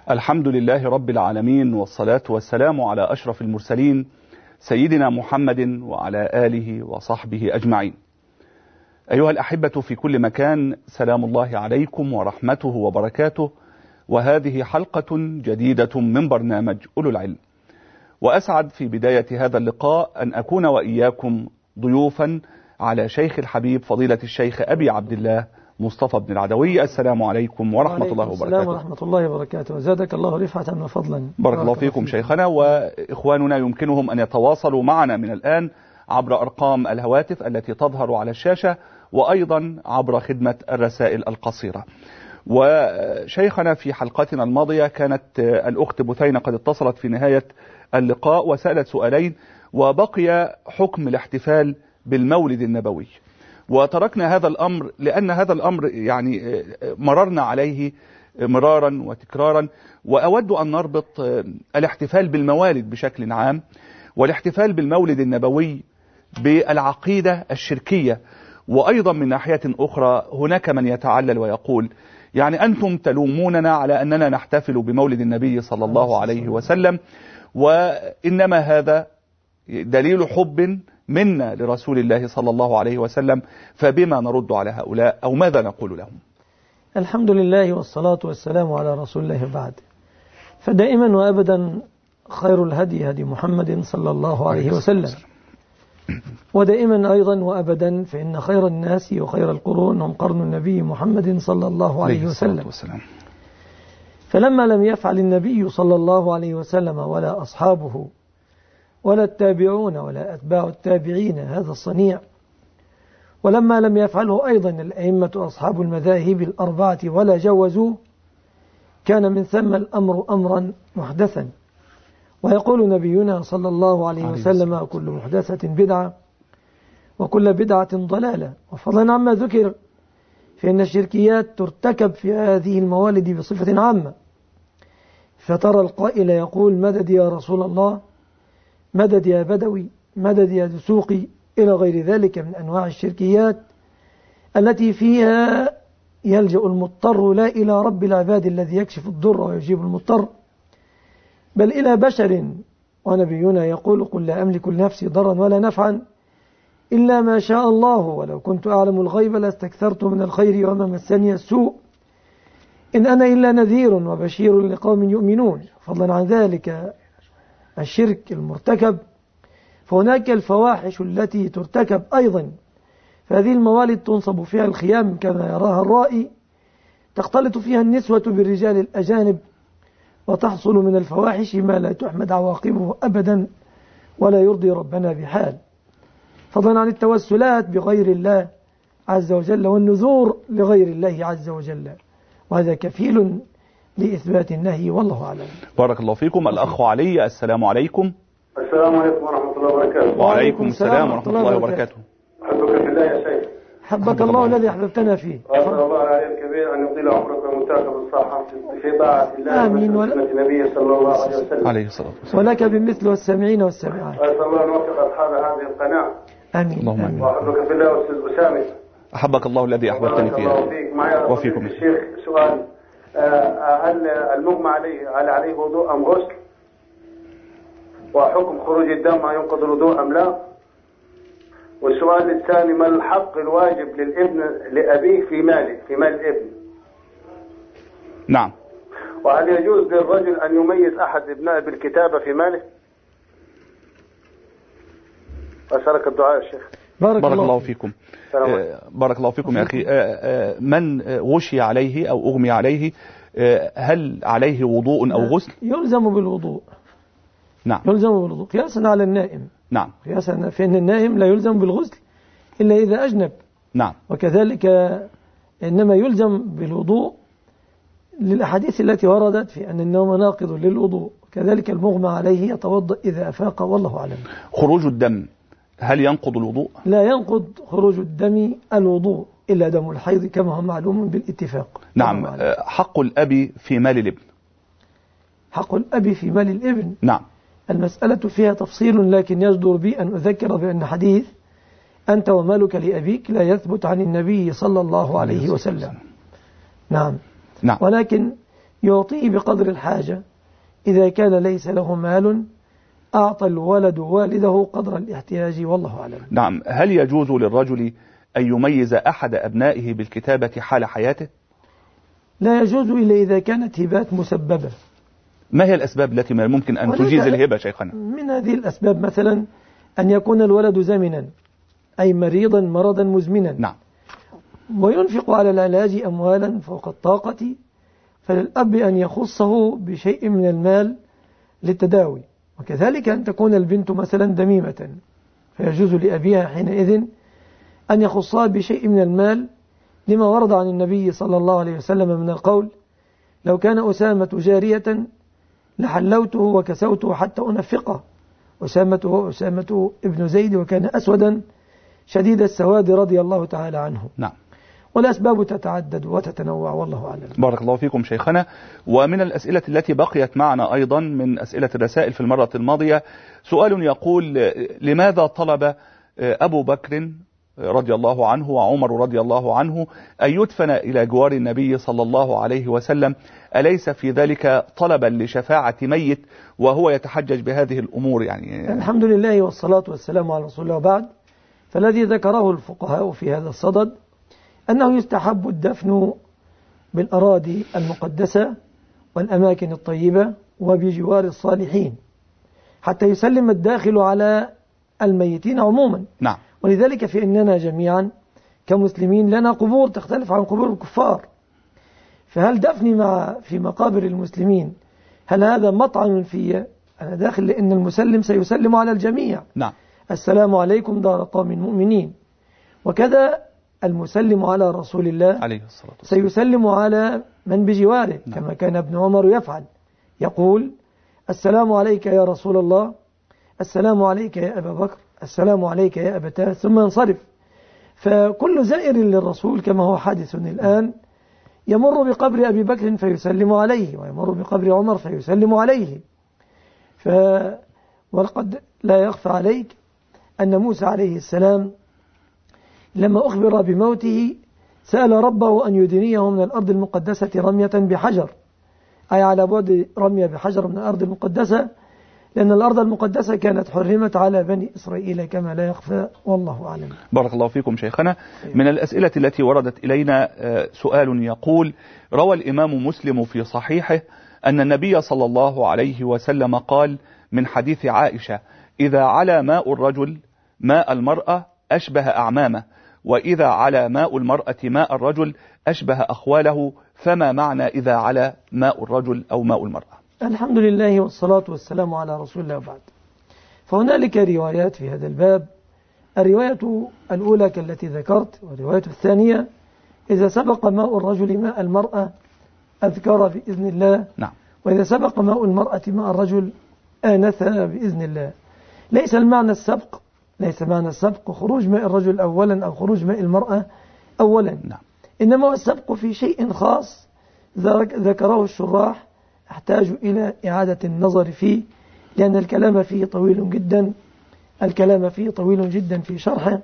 الحمد لله رب العالمين، والصلاة والسلام على أشرف المرسلين سيدنا محمد وعلى آله وصحبه أجمعين. أيها الأحبة في كل مكان، سلام الله عليكم ورحمته وبركاته، وهذه حلقة جديدة من برنامج أولو العلم. وأسعد في بداية هذا اللقاء أن أكون وإياكم ضيوفا على شيخ الحبيب فضيلة الشيخ أبي عبد الله مصطفى بن العدوي. السلام عليكم ورحمة الله وبركاته. السلام ورحمة الله وبركاته، زادك الله رفعة وفضلا. بارك الله فيكم شيخنا. وإخواننا يمكنهم أن يتواصلوا معنا من الآن عبر أرقام الهواتف التي تظهر على الشاشة، وأيضا عبر خدمة الرسائل القصيرة. وشيخنا في حلقتنا الماضية كانت الأخت بثينة قد اتصلت في نهاية اللقاء وسألت سؤالين، وبقي حكم الاحتفال بالمولد النبوي. وتركنا هذا الأمر لأن هذا الأمر يعني مررنا عليه مرارا وتكرارا، وأود أن نربط الاحتفال بالموالد بشكل عام والاحتفال بالمولد النبوي بالعقيدة الشركية. وأيضا من ناحية أخرى هناك من يتعلل ويقول يعني أنتم تلوموننا على أننا نحتفل بمولد النبي صلى الله عليه وسلم، وإنما هذا دليل حب منا لرسول الله صلى الله عليه وسلم، فبما نرد على هؤلاء أو ماذا نقول لهم؟ الحمد لله والصلاة والسلام على رسول الله بعد. فدائما وأبدا خير الهدي هدي محمد صلى الله عليه وسلم، ودائما أيضا وأبدا فإن خير الناس وخير القرون هم قرن النبي محمد صلى الله عليه وسلم. فلما لم يفعل النبي صلى الله عليه وسلم ولا أصحابه ولا التابعون ولا أتباع التابعين هذا الصنيع، ولما لم يفعله أيضا الأئمة أصحاب المذاهب الأربعة ولا جوزوه، كان من ثم الأمر أمرا محدثا. ويقول نبينا صلى الله عليه وسلم: كل محدثة بدعة وكل بدعة ضلالة. وفضلا عما ذكر فإن الشركيات ترتكب في هذه الموالد بصفة عامة، فترى القائل يقول: مدد يا رسول الله، مدد يا بدوي، مدد يا دسوقي، إلى غير ذلك من أنواع الشركيات التي فيها يلجأ المضطر لا إلى رب العباد الذي يكشف الضر ويجيب المضطر، بل إلى بشر. ونبينا يقول: قل لا أملك لنفسي ضرا ولا نفعا إلا ما شاء الله، ولو كنت أعلم الغيب لاستكثرت من الخير وما مسني السوء، إن أنا إلا نذير وبشير لقوم يؤمنون. فضلا عن ذلك الشرك المرتكب، فهناك الفواحش التي ترتكب أيضا. فهذه الموالد تنصب فيها الخيام كما يراها الرائي، تختلط فيها النسوة بالرجال الأجانب، وتحصل من الفواحش ما لا تحمد عواقبه أبدا ولا يرضي ربنا بحال. فضلا عن التوسلات بغير الله عز وجل والنذور لغير الله عز وجل، وهذا كفيل لإثبات النهي، والله أعلم. بارك الله فيكم. الأخ علي، السلام عليكم. السلام عليكم ورحمة الله وبركاته. وعليكم السلام ورحمة الله وبركاته. أحبك في الله يا شيخ. حبك الله الذي أحببتنا فيه. أسأل الله العلي الكبير أن يطيل عمرك ويمتعك بالصحة في طاعة الله آمين. وسنة النبي صلى الله عليه وسلم عليه الصلاة والسلام. ولك بمثل والسامعين والسامعات. أسأل الله أن يوفق أصحاب هذه القناة. آمين. اللهم آمين. وأحبك في الله أستاذ أسامة. أحبك الله الذي أحببتني فيه. وفيكم الشيخ. سؤال: هل المغمى عليه وضوء أم غسل؟ وحكم خروج الدم ينقض الوضوء أم لا؟ والسؤال الثاني: ما الحق الواجب للابن لأبيه في مال الابن؟ نعم. وهل يجوز للرجل أن يميز أحد ابنائه بالكتابة في ماله؟ أسألك الدعاء يا شيخ. بارك الله فيكم. بارك الله فيكم يا أخي. من غشي عليه أو أغمي عليه، هل عليه وضوء أو غسل؟ يلزم بالوضوء. نعم. يلزم بالوضوء قياسا على النائم. نعم. قياسا، فإن النائم لا يلزم بالغسل إلا إذا أجنب. نعم. وكذلك إنما يلزم بالوضوء للأحاديث التي وردت في أن النوم ناقض للوضوء، كذلك المغمى عليه يتوضأ إذا أفاق، والله أعلم. خروج الدم هل ينقض الوضوء؟ لا ينقض خروج الدم الوضوء إلا دم الحيض كما هو معلوم بالاتفاق. نعم. حق الأب في مال الابن. حق الأب في مال الابن. نعم. المسألة فيها تفصيل، لكن يجدر بي أن أذكر بأن حديث أنت ومالك لأبيك لا يثبت عن النبي صلى الله عليه وسلم. نعم. نعم. ولكن يعطيه بقدر الحاجة. إذا كان ليس له مال أعطى الولد والده قدر الاحتياج، والله أعلم. نعم. هل يجوز للرجل أن يميز أحد أبنائه بالكتابة حال حياته؟ لا يجوز إلا إذا كانت هبات مسببة. ما هي الأسباب التي ممكن أن تجيز الهبة شيخنا؟ من هذه الأسباب مثلا أن يكون الولد زمنا، أي مريضا مرضا مزمنا، نعم، وينفق على العلاج أموالا فوق الطاقة، فللأب أن يخصه بشيء من المال للتداوي. وكذلك أن تكون البنت مثلا دميمة، فيجوز لأبيها حينئذ أن يخصها بشيء من المال، لما ورد عن النبي صلى الله عليه وسلم من القول: لو كان أسامة جارية لحلوته وكسوته حتى أنفقه. أسامة ابن زيد، وكان أسودا شديد السواد رضي الله تعالى عنه. نعم. والأسباب تتعدد وتتنوع، والله أعلم. بارك الله فيكم شيخنا. ومن الأسئلة التي بقيت معنا أيضا من أسئلة الرسائل في المرة الماضية سؤال يقول: لماذا طلب أبو بكر رضي الله عنه وعمر رضي الله عنه أن يدفن إلى جوار النبي صلى الله عليه وسلم؟ أليس في ذلك طلبا لشفاعة ميت وهو يتحجج بهذه الأمور؟ يعني الحمد لله والصلاة والسلام على رسول الله. وبعد، فالذي ذكره الفقهاء في هذا الصدد أنه يستحب الدفن بالأراضي المقدسة والأماكن الطيبة وبجوار الصالحين، حتى يسلم الداخل على الميتين عموما. نعم. ولذلك فإننا جميعا كمسلمين لنا قبور تختلف عن قبور الكفار، فهل دفني في مقابر المسلمين هل هذا مطعن في أنا داخل؟ لأن المسلم سيسلم على الجميع. نعم. السلام عليكم دار قوم مؤمنين. وكذا المسلم على رسول الله عليه الصلاة والسلام سيسلم على من بجواره. نعم. كما كان ابن عمر يفعل، يقول: السلام عليك يا رسول الله، السلام عليك يا أبا بكر، السلام عليك يا أبتاه، ثم ينصرف. فكل زائر للرسول كما هو حادث الآن يمر بقبر أبي بكر فيسلم عليه، ويمر بقبر عمر فيسلم عليه. ولقد لا يخفى عليك أن موسى عليه السلام لما أخبر بموته سأل ربه أن يدنيه من الأرض المقدسة رمية بحجر، أي على بعد رمية بحجر من الأرض المقدسة، لأن الأرض المقدسة كانت حرمت على بني إسرائيل كما لا يخفى، والله أعلم. بارك الله فيكم شيخنا. من الأسئلة التي وردت إلينا سؤال يقول: روى الإمام مسلم في صحيحه أن النبي صلى الله عليه وسلم قال من حديث عائشة: إذا على ماء الرجل ماء المرأة أشبه أعمامه، وإذا على ماء المرأة ماء الرجل أشبه أخواله، فما معنى إذا على ماء الرجل أو ماء المرأة؟ الحمد لله والصلاة والسلام على رسول الله. وبعد، فهنالك روايات في هذا الباب. الرواية الأولى كالتي ذكرت، والرواية الثانية: إذا سبق ماء الرجل ماء المرأة أذكر بإذن الله. نعم. وإذا سبق ماء المرأة ماء الرجل آنث بإذن الله. ليس المعنى السبق، ليس معنى السبق خروج ماء الرجل أولا أو خروج ماء المرأة أولا. نعم. إنما هو السبق في شيء خاص ذكره الشراح أحتاج إلى إعادة النظر فيه، لأن الكلام فيه طويل جدا، الكلام فيه طويل جدا في شرحه،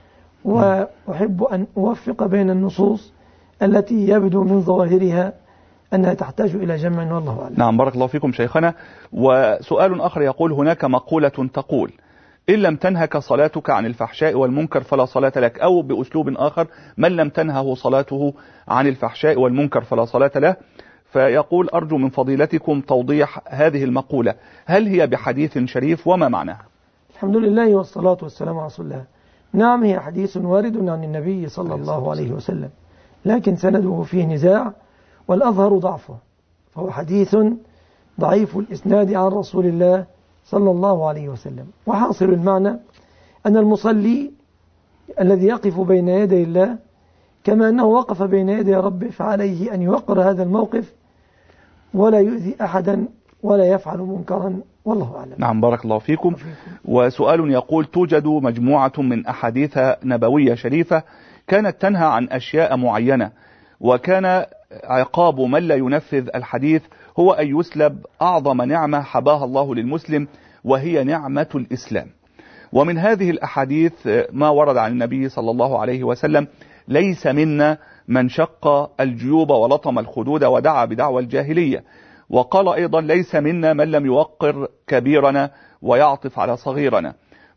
وأحب أن أوفق بين النصوص التي يبدو من ظواهرها أنها تحتاج إلى جمع، والله أعلم. نعم. بارك الله فيكم شيخنا. وسؤال آخر يقول: هناك مقولة تقول: إن لم تنهك صلاتك عن الفحشاء والمنكر فلا صلاة لك، أو بأسلوب آخر: من لم تنهه صلاته عن الفحشاء والمنكر فلا صلاة له. فيقول: أرجو من فضيلتكم توضيح هذه المقولة، هل هي بحديث شريف وما معناها؟ الحمد لله والصلاة والسلام على رسول الله. نعم، هي حديث وارد عن النبي صلى الله عليه وسلم، لكن سنده فيه نزاع والأظهر ضعفه، فهو حديث ضعيف الإسناد عن رسول الله صلى الله عليه وسلم. وحاصل المعنى أن المصلي الذي يقف بين يدي الله كما أنه وقف بين يدي ربه، فعليه أن يوقر هذا الموقف ولا يؤذي أحدا ولا يفعل منكرا، والله أعلم. نعم. بارك الله فيكم. وسؤال يقول: توجد مجموعة من أحاديث نبوية شريفة كانت تنهى عن أشياء معينة، وكان عقاب من لا ينفذ الحديث هو أن يسلب أعظم نعمة حباها الله للمسلم، وهي نعمة الإسلام. ومن هذه الأحاديث ما ورد عن النبي صلى الله عليه وسلم: ليس منا من شق الجيوب ولطم الخدود ودعا بدعوى الجاهلية. وقال أيضا ليس منا من لم يوقر كبيرنا ويعطف على صغيرنا.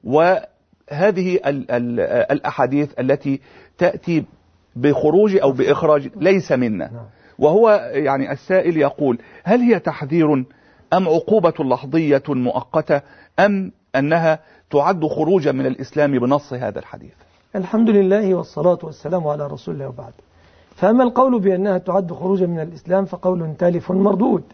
وهذه الأحاديث التي تأتي بخروج أو بإخراج ليس منا. وهو يعني السائل يقول هل هي تحذير أم عقوبة لحظية مؤقتة أم أنها تعد خروجا من الإسلام بنص هذا الحديث؟ الحمد لله والصلاة والسلام على رسول الله وبعد. فأما القول بأنها تعد خروجا من الإسلام فقول تالف مردود،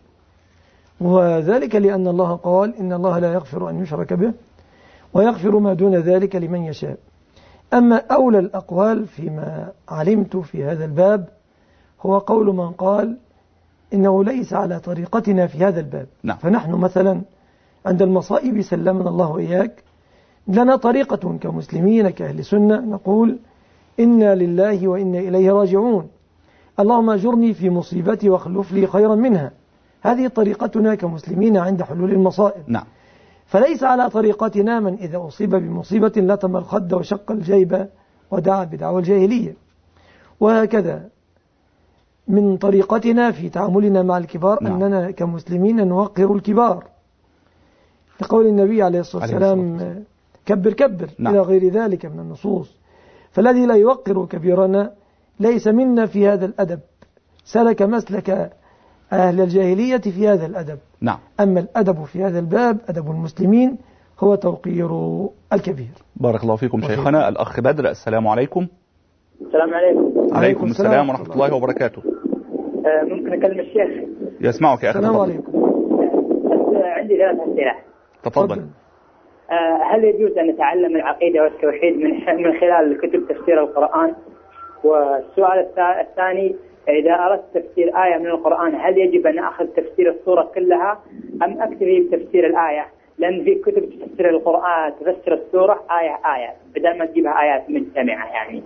وذلك لأن الله قال إن الله لا يغفر أن يشرك به ويغفر ما دون ذلك لمن يشاء. أما أولى الأقوال فيما علمت في هذا الباب هو قول من قال إنه ليس على طريقتنا في هذا الباب. نعم. فنحن مثلا عند المصائب سلمنا الله وإياك لنا طريقة كمسلمين كأهل سنة نقول إنا لله وإنا إليه راجعون، اللهم أجرني في مصيبتي واخلف لي خيرا منها. هذه طريقتنا كمسلمين عند حلول المصائب. نعم. فليس على طريقتنا من إذا أصيب بمصيبة لطم الخد وشق الجيب ودعا بدعوى الجاهلية. وهكذا من طريقتنا في تعاملنا مع الكبار نعم. أننا كمسلمين نوقر الكبار لقول النبي عليه الصلاة والسلام كبر كبر. نعم. إلى غير ذلك من النصوص. فالذي لا يوقر كبيرنا ليس منا في هذا الأدب، سلك مسلك أهل الجاهلية في هذا الأدب. نعم. أما الأدب في هذا الباب أدب المسلمين هو توقير الكبير. بارك الله فيكم شيخنا. الأخ بدر، السلام عليكم. السلام عليكم. عليكم السلام ورحمة الله وبركاته. ممكن أكلم الشيخ؟ يسمعك يا أخي. السلام عليكم. عندي 3 أسئلة. تفضل. هل يجوز أن نتعلم العقيدة والتوحيد من خلال كتب تفسير القرآن؟ والسؤال الثاني، إذا أردت تفسير آية من القرآن هل يجب أن أخذ تفسير السورة كلها أم أكتفي بتفسير الآية؟ لأن في كتب تفسير القرآن تفسر السورة آية آية بدل ما تجيبها آيات مجتمعة يعني.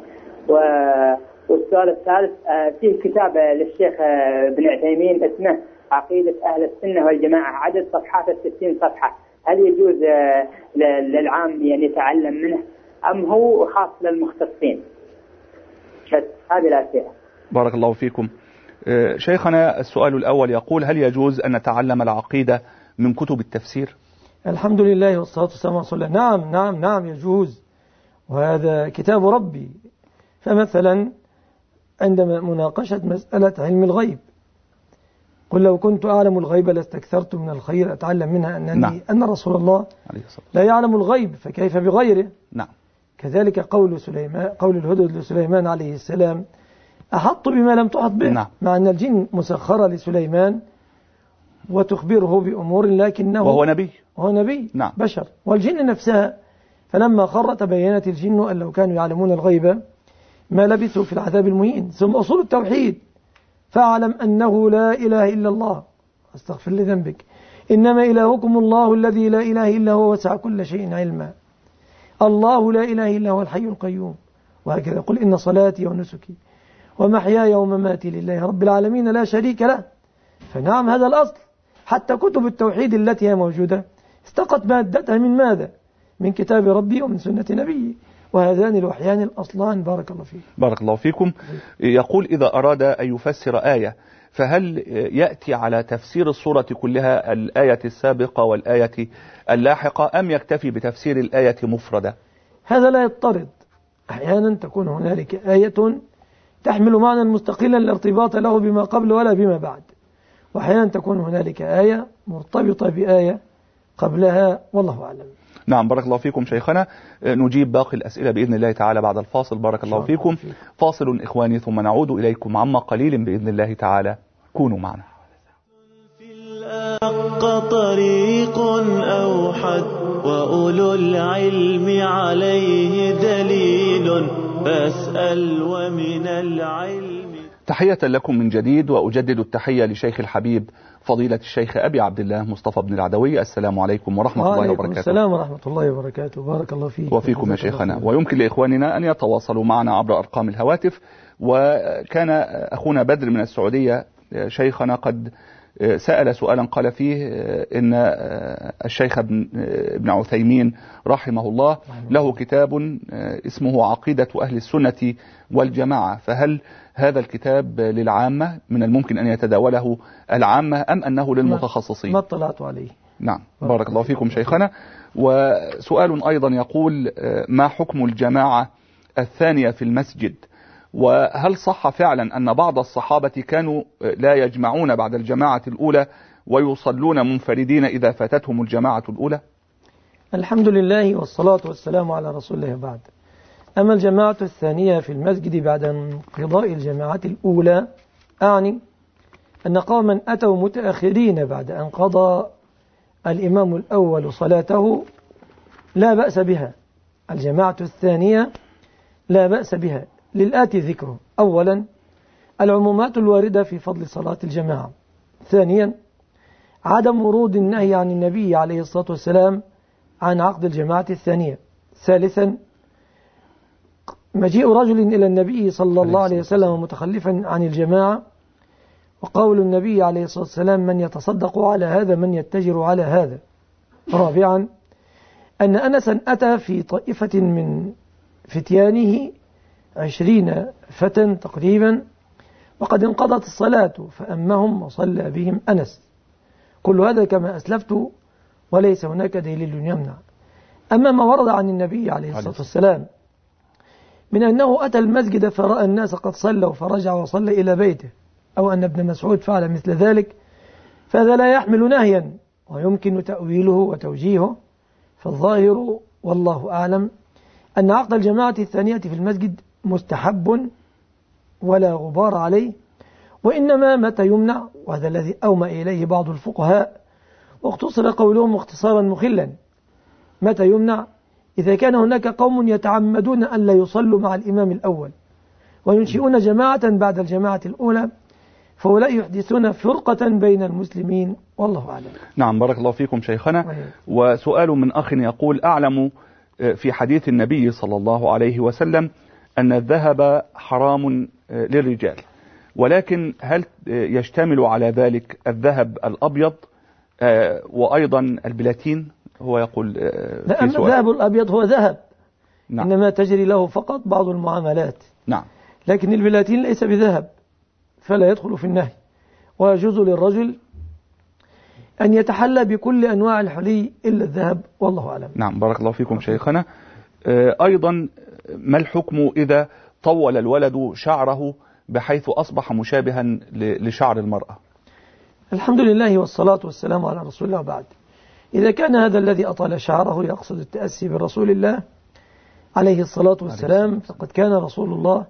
والسؤال الثالث، فيه كتاب للشيخ ابن عثيمين اسمه عقيدة أهل السنة والجماعة، عدد صفحاته 60 صفحة، هل يجوز للعام أن يتعلم منه أم هو خاص للمختصين؟ هذه الأسئلة. بارك الله فيكم. شيخنا السؤال الأول يقول هل يجوز أن نتعلم العقيدة من كتب التفسير؟ الحمد لله والصلاة والسلام على رسول الله. نعم يجوز، وهذا كتاب ربي. فمثلا عندما مناقشة مسألة علم الغيب قل لو كنت أعلم الغيب لاستكثرت من الخير أتعلم منها أن رسول الله لا يعلم الغيب فكيف بغيره. نعم. كذلك قول الهدهد لسليمان عليه السلام أحط بما لم تحط به. نعم. مع أن الجن مسخرة لسليمان وتخبره بأمور لكنه وهو نبي. نعم. بشر. والجن نفسها فلما خر تبينت الجن أن لو كانوا يعلمون الغيب ما لبثوا في العذاب المهين. ثم أصول التوحيد، فاعلم أنه لا إله إلا الله، استغفر لذنبك، إنما إلهكم الله الذي لا إله إلا هو وسع كل شيء علما، الله لا إله إلا هو الحي القيوم. وهكذا قل إن صلاتي ونسكي ومحياي ومماتي لله رب العالمين لا شريك له. فنعم هذا الأصل. حتى كتب التوحيد التي هي موجودة استقت مادتها من ماذا؟ من كتاب ربي ومن سنة نبي، وهذان الوحيان الأصلان. بارك الله فيك. بارك الله فيكم. يقول إذا أراد أن يفسر آية فهل يأتي على تفسير السورة كلها، الآية السابقة والآية اللاحقة، أم يكتفي بتفسير الآية مفردة؟ هذا لا يضطرد. أحيانا تكون هنالك آية تحمل معنى مستقلا لا ارتباط له بما قبل ولا بما بعد، وأحيانا تكون هنالك آية مرتبطة بآية قبلها، والله أعلم. نعم. بارك الله فيكم شيخنا. نجيب باقي الأسئلة بإذن الله تعالى بعد الفاصل. بارك الله فيكم. فاصل إخواني ثم نعود إليكم عما قليل بإذن الله تعالى. كونوا معنا. في الحق طريق أوحد وأولو العلم عليه دليل فاسأل ومن العلم. تحية لكم من جديد، وأجدد التحية لشيخ الحبيب فضيلة الشيخ أبي عبد الله مصطفى بن العدوي. السلام عليكم ورحمة الله وبركاته. السلام ورحمة الله وبركاته. بارك الله فيك وفيكم يا شيخنا. ويمكن لإخواننا أن يتواصلوا معنا عبر أرقام الهواتف. وكان أخونا بدر من السعودية شيخنا قد سأل سؤالا قال فيه إن الشيخ ابن عثيمين رحمه الله له كتاب اسمه عقيدة أهل السنة والجماعة، فهل هذا الكتاب للعامة من الممكن أن يتداوله العامة أم أنه للمتخصصين؟ ما اطلعت عليه. نعم، بارك الله فيكم شيخنا. وسؤال أيضا يقول: ما حكم الجماعة الثانية في المسجد؟ وهل صح فعلا أن بعض الصحابة كانوا لا يجمعون بعد الجماعة الأولى ويصلون منفردين إذا فاتتهم الجماعة الأولى؟ الحمد لله والصلاة والسلام على رسول الله بعد. أما الجماعة الثانية في المسجد بعد انقضاء الجماعة الأولى، أعني أن قوما أتوا متأخرين بعد أن قضى الإمام الأول صلاته، لا بأس بها. الجماعة الثانية لا بأس بها للآتي ذكره: أولا، العمومات الواردة في فضل صلاة الجماعة. ثانيا، عدم ورود النهي عن النبي عليه الصلاة والسلام عن عقد الجماعة الثانية. ثالثا، مجيء رجل إلى النبي صلى الله عليه وسلم متخلفا عن الجماعة، وقول النبي عليه الصلاة والسلام: من يتصدق على هذا من يتجر على هذا. رابعا، أن أنسا أتى في طائفة من فتيانه 20 فتى تقريبا، وقد انقضت الصلاة فأمهم وصلى بهم أنس. كل هذا كما أسلفت وليس هناك دليل يمنع. أما ما ورد عن النبي عليه الصلاة والسلام من أنه أتى المسجد فرأى الناس قد صلوا فرجع وصلى إلى بيته، أو أن ابن مسعود فعل مثل ذلك، فهذا لا يحمل نهيا ويمكن تأويله وتوجيهه. فالظاهر والله أعلم أن عقد الجماعة الثانية في المسجد مستحب ولا غبار عليه، وإنما متى يمنع، وهذا الذي أومى إليه بعض الفقهاء واختصر قولهم اختصارا مخلا، متى يمنع؟ إذا كان هناك قوم يتعمدون أن لا يصلوا مع الإمام الأول وينشئون جماعة بعد الجماعة الأولى، فهؤلاء يحدثون فرقة بين المسلمين، والله أعلم. نعم، بارك الله فيكم شيخنا. وسؤال من أخ يقول: أعلم في حديث النبي صلى الله عليه وسلم أن الذهب حرام للرجال، ولكن هل يشتمل على ذلك الذهب الأبيض وأيضا البلاتين؟ هو يقول لا، الذهب الأبيض هو ذهب، نعم، إنما تجري له فقط بعض المعاملات، نعم، لكن البلاتين ليس بذهب فلا يدخل في النهي، ويجوز للرجل أن يتحلى بكل أنواع الحلي إلا الذهب، والله أعلم. نعم، بارك الله فيكم شيخنا. أيضا، ما الحكم إذا طول الولد شعره بحيث أصبح مشابها لشعر المرأة؟ الحمد لله والصلاة والسلام على رسول الله بعد. إذا كان هذا الذي أطال شعره يقصد التأسي برسول الله عليه الصلاة والسلام، فقد كان رسول الله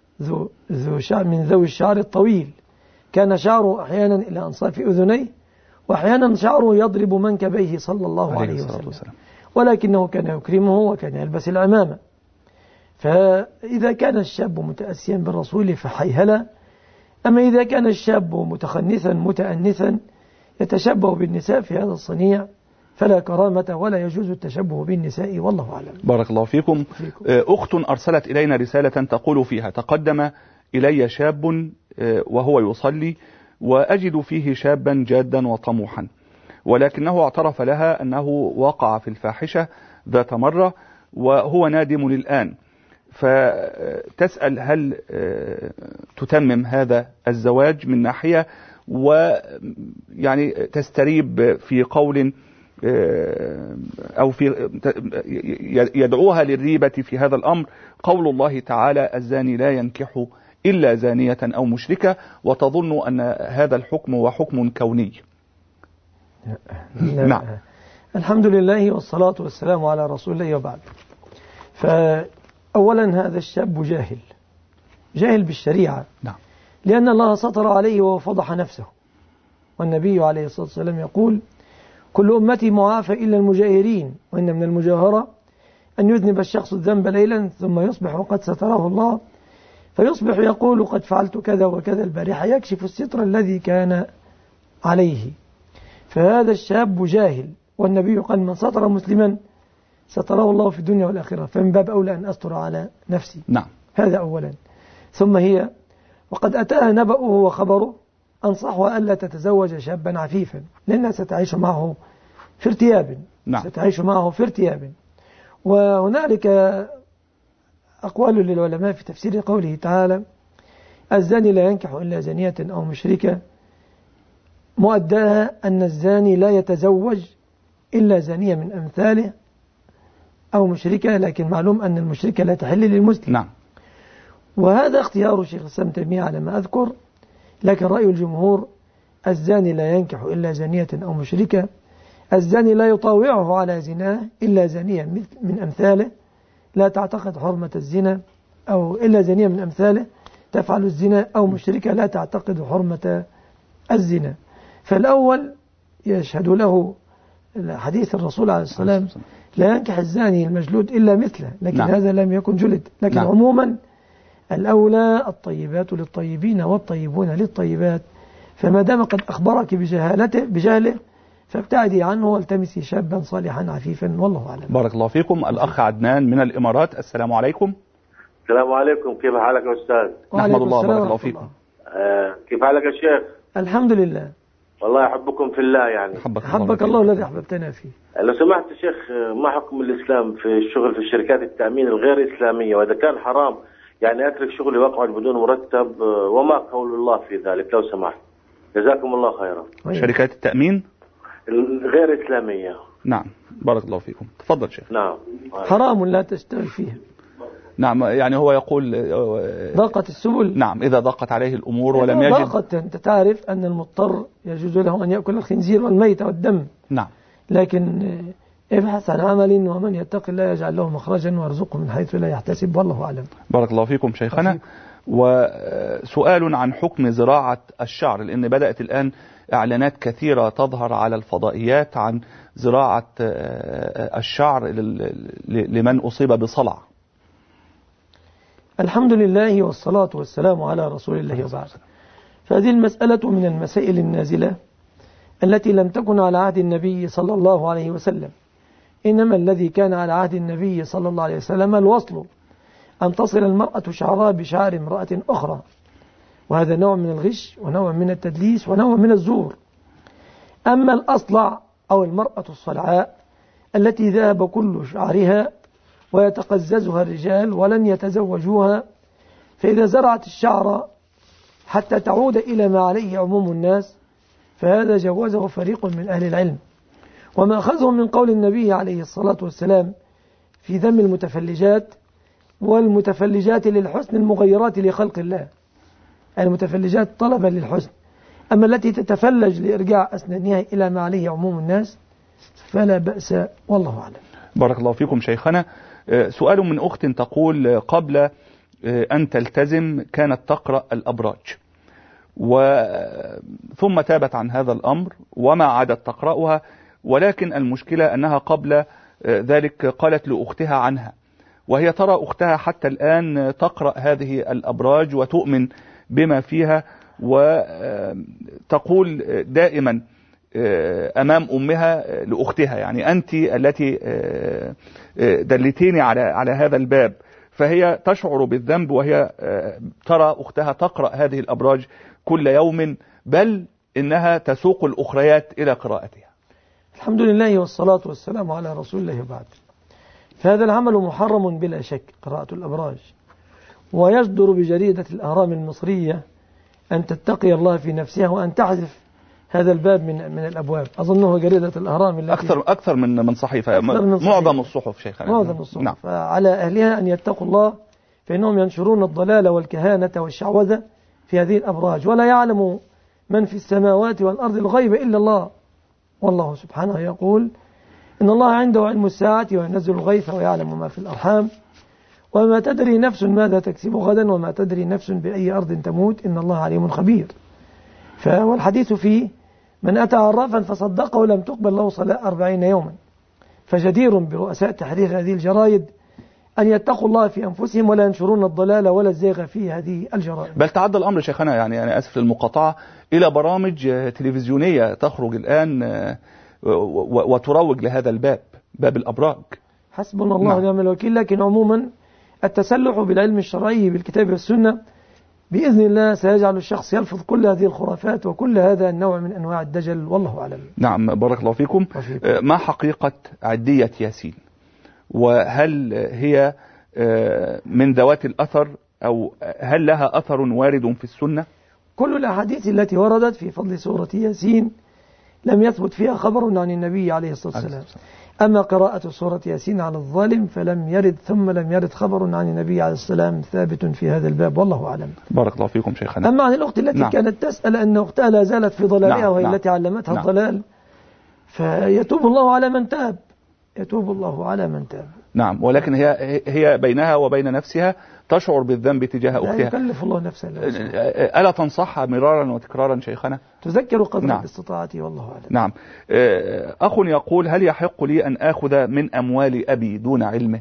ذو شعر من ذوي الشعر الطويل، كان شعره أحيانا إلى أنصاف أذنيه، وأحيانا شعره يضرب منكبيه صلى الله عليه وسلم، ولكنه كان يكرمه وكان يلبس العمامة. فإذا كان الشاب متأسيا بالرسول فحيهلا. أما إذا كان الشاب متخنثا متأنثا يتشبه بالنساء في هذا الصنيع فلا كرامة ولا يجوز التشبه بالنساء، والله أعلم. بارك الله فيكم. أخت أرسلت إلينا رسالة تقول فيها: تقدم إلي شاب وهو يصلي وأجد فيه شابا جادا وطموحا، ولكنه اعترف لها أنه وقع في الفاحشة ذات مرة وهو نادم للآن، فتسأل هل تتمم هذا الزواج من ناحية، ويعني تستريب في قول أو في يدعوها للريبة في هذا الأمر قول الله تعالى: الزاني لا ينكح إلا زانية أو مشركة، وتظن أن هذا الحكم هو حكم كوني. نعم. الحمد لله والصلاة والسلام على رسول الله وبعد. فأولا هذا الشاب جاهل بالشريعة، نعم، لأن الله سطر عليه وفضح نفسه، والنبي عليه الصلاة والسلام يقول: كل أمتي معافى إلا المجاهرين، وإن من المجاهرة أن يذنب الشخص الذنب ليلا ثم يصبح وقد ستره الله، فيصبح يقول: قد فعلت كذا وكذا البارحة، يكشف الستر الذي كان عليه. فهذا الشاب جاهل، والنبي قال: من ستر مسلما ستره الله في الدنيا والآخرة، فمن باب أولى أن أستر على نفسي. نعم، هذا أولا. ثم هي وقد أتاها نبأه وخبره أنصحها ألا تتزوج شابا عفيفا، لأنها ستعيش معه في ارتياب. نعم. ستعيش معه في ارتياب. وهنالك أقوال للعلماء في تفسير قوله تعالى: الزاني لا ينكح إلا زانية أو مشركة، مؤداها أن الزاني لا يتزوج إلا زانية من أمثاله أو مشركة، لكن معلوم أن المشركة لا تحل للمسلم. نعم. وهذا اختيار شيخ الإسلام تيمية على ما أذكر، لكن رأي الجمهور: الزاني لا ينكح إلا زانية أو مشركة، الزاني لا يطاوعه على زناه إلا زانية من أمثاله لا تعتقد حرمة الزنا، أو إلا زانية من أمثاله تفعل الزنا، أو مشركة لا تعتقد حرمة الزنا. فالأول يشهد له حديث الرسول عليه الصلاة والسلام: لا ينكح الزاني المجلود إلا مثله، لكن نعم. هذا لم يكن جلد. لكن نعم. عموما الأولى الطيبات للطيبين والطيبون للطيبات، فما دام قد أخبرك بجهله فابتعدي عنه والتمسي شابا صالحا عفيفا، والله أعلم. بارك الله فيكم. الأخ عدنان من الإمارات، السلام عليكم. السلام عليكم، كيف حالك يا أستاذ؟ نحمد الله، بارك الله فيكم. كيف حالك يا شيخ؟ الحمد لله. والله أحبكم في الله يعني. حبك الله الذي أحببتنا فيه. لو سمحت يا شيخ، ما حكم الإسلام في الشغل في الشركات التأمين الغير إسلامية، وإذا كان حرام يعني أترك شغلي وأقعد بدون مرتب، وما قول الله في ذلك لو سمحت؟ جزاكم الله خيرا. شركات التأمين الغير إسلامية. نعم، بارك الله فيكم. تفضل شيخ. نعم. حرام لا تشتغل فيها. نعم، يعني هو يقول ضاقت السبل. نعم، إذا ضاقت عليه الأمور ولم يجد. ضاقت، أنت تعرف أن المضطر يجوز له أن يأكل الخنزير والميت والدم. نعم. لكن ابحث عن عمل، ومن يتق الله يجعل له مخرجا ويرزقه من حيث لا يحتسب، والله أعلم. بارك الله فيكم شيخنا. وسؤال عن حكم زراعة الشعر، لأن بدأت الآن إعلانات كثيرة تظهر على الفضائيات عن زراعة الشعر لمن أصيب بصلع. الحمد لله والصلاة والسلام على رسول الله وبعد. فهذه المسألة من المسائل النازلة التي لم تكن على عهد النبي صلى الله عليه وسلم، إنما الذي كان على عهد النبي صلى الله عليه وسلم الوصل، أن تصل المرأة شعرها بشعر امرأة أخرى، وهذا نوع من الغش ونوع من التدليس ونوع من الزور. أما الأصلع أو المرأة الصلعاء التي ذهب كل شعرها ويتقززها الرجال ولن يتزوجوها، فإذا زرعت الشعر حتى تعود إلى ما عليه عموم الناس فهذا جوزه فريق من أهل العلم. وما أخذهم من قول النبي عليه الصلاة والسلام في ذم المتفلجات، والمتفلجات للحسن المغيرات لخلق الله، المتفلجات طلبا للحسن. أما التي تتفلج لإرجاع أسنانها إلى ما عليه عموم الناس فلا بأس، والله أعلم. بارك الله فيكم شيخنا. سؤال من أخت تقول: قبل أن تلتزم كانت تقرأ الأبراج، ثم تابت عن هذا الأمر وما عادت تقرأها، ولكن المشكلة أنها قبل ذلك قالت لأختها عنها، وهي ترى أختها حتى الآن تقرأ هذه الأبراج وتؤمن بما فيها، وتقول دائما أمام أمها لأختها: يعني أنت التي دلتيني على هذا الباب. فهي تشعر بالذنب وهي ترى أختها تقرأ هذه الأبراج كل يوم، بل إنها تسوق الأخريات إلى قراءتها. الحمد لله والصلاة والسلام على رسول الله وبعد. فهذا العمل محرم بلا شك، قراءة الأبراج، ويصدر بجريدة الأهرام المصرية أن تتقي الله في نفسها وأن تحذف هذا الباب من الأبواب. أظنه جريدة الأهرام التي أكثر من صحيفة، معظم الصحف شيخنا. معظم الصحف. نعم. فعلى أهلها أن يتقوا الله، فإنهم ينشرون الضلال والكهانة والشعوذة في هذه الأبراج، ولا يعلم من في السماوات والأرض الغيب إلا الله. والله سبحانه يقول: إن الله عنده علم الساعة وينزل الغيث ويعلم ما في الأرحام وما تدري نفس ماذا تكسب غدا وما تدري نفس بأي أرض تموت إن الله عليم خبير. والحديث فيه: من أتى عرافا فصدقه لم تقبل له صلاة 40 يوما. فجدير برؤساء تحرير هذه الجرائد أن يتقوا الله في أنفسهم ولا ينشرون الضلال ولا الزيغ في هذه الجرائد. بل تعدى الأمر شيخنا، يعني أنا آسف للمقاطعة، إلى برامج تلفزيونية تخرج الآن وتروج لهذا الباب، باب الأبراج. حسبنا الله ونعم الوكيل. لكن عموما التسلح بالعلم الشرعي بالكتاب والسنة بإذن الله سيجعل الشخص يلفظ كل هذه الخرافات وكل هذا النوع من أنواع الدجل، والله أعلم. نعم، بارك الله فيكم. ما حقيقة عدية ياسين؟ وهل هي من ذوات الأثر، أو هل لها أثر وارد في السنة؟ كل الأحاديث التي وردت في فضل سورة ياسين لم يثبت فيها خبر عن النبي عليه الصلاة والسلام. أما قراءة سورة ياسين على الظالم فلم يرد، ثم لم يرد خبر عن النبي عليه الصلاة والسلام ثابت في هذا الباب، والله أعلم. بارك الله فيكم شيخنا. أما عن الأخت التي كانت تسأل أن أختها لا زالت في ضلالها وهي التي علمتها الضلال، فيتوب الله على من تاب، يتوب الله على من تاب. نعم، ولكن هي بينها وبين نفسها تشعر بالذنب تجاه أختها. لا يكلف الله نفسا. ألا تنصحها مرارا وتكرارا شيخنا؟ تذكر قدر استطاعتي، والله أعلم. نعم. أخ يقول: هل يحق لي أن آخذ من أموال أبي دون علمه؟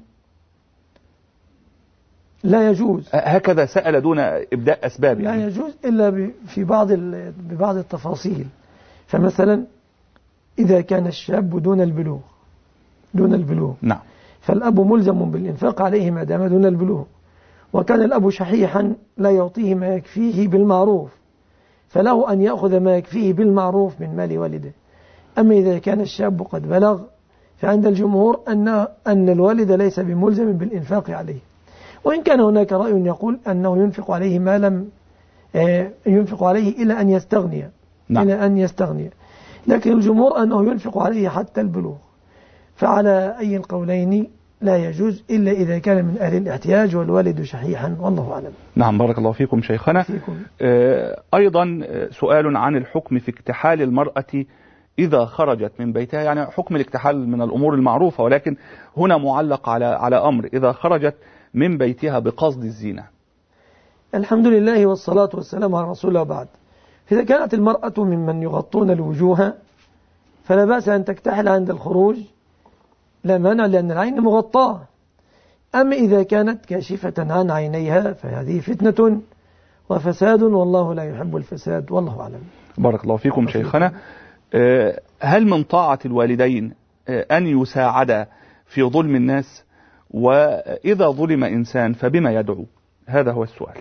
لا يجوز. هكذا سأل دون إبداء أسباب لا يجوز إلا في ببعض التفاصيل. فمثلا إذا كان الشاب دون البلوغ نعم، فالأب ملزم بالإنفاق عليه ما دام دون البلوغ، وكان الأب شحيحا لا يعطيه ما يكفيه بالمعروف، فله أن يأخذ ما يكفيه بالمعروف من مال والده. أما إذا كان الشاب قد بلغ فعند الجمهور أن الوالد ليس بملزم بالإنفاق عليه، وإن كان هناك رأي يقول أنه ينفق عليه ما لم ينفق عليه إلى أن يستغني. نعم. إلى أن يستغني، لكن الجمهور أنه ينفق عليه حتى البلوغ. فعلى أي القولين لا يجوز إلا إذا كان من أهل الاحتياج والوالد شحيحا، والله أعلم. نعم، بارك الله فيكم شيخنا. أيضا سؤال عن الحكم في اكتحال المرأة إذا خرجت من بيتها. يعني حكم الاكتحال من الأمور المعروفة، ولكن هنا معلق على أمر إذا خرجت من بيتها بقصد الزينة. الحمد لله والصلاة والسلام على رسول الله. بعد، إذا كانت المرأة ممن يغطون الوجوه فلا بأس أن تكتحل عند الخروج، لا مانع، لأن العين مغطاة. أما إذا كانت كاشفة عن عينيها فهذه فتنة وفساد، والله لا يحب الفساد، والله أعلم. بارك الله فيكم شيخنا. هل من طاعة الوالدين أن يساعد في ظلم الناس؟ وإذا ظلم إنسان فبما يدعو؟ هذا هو السؤال.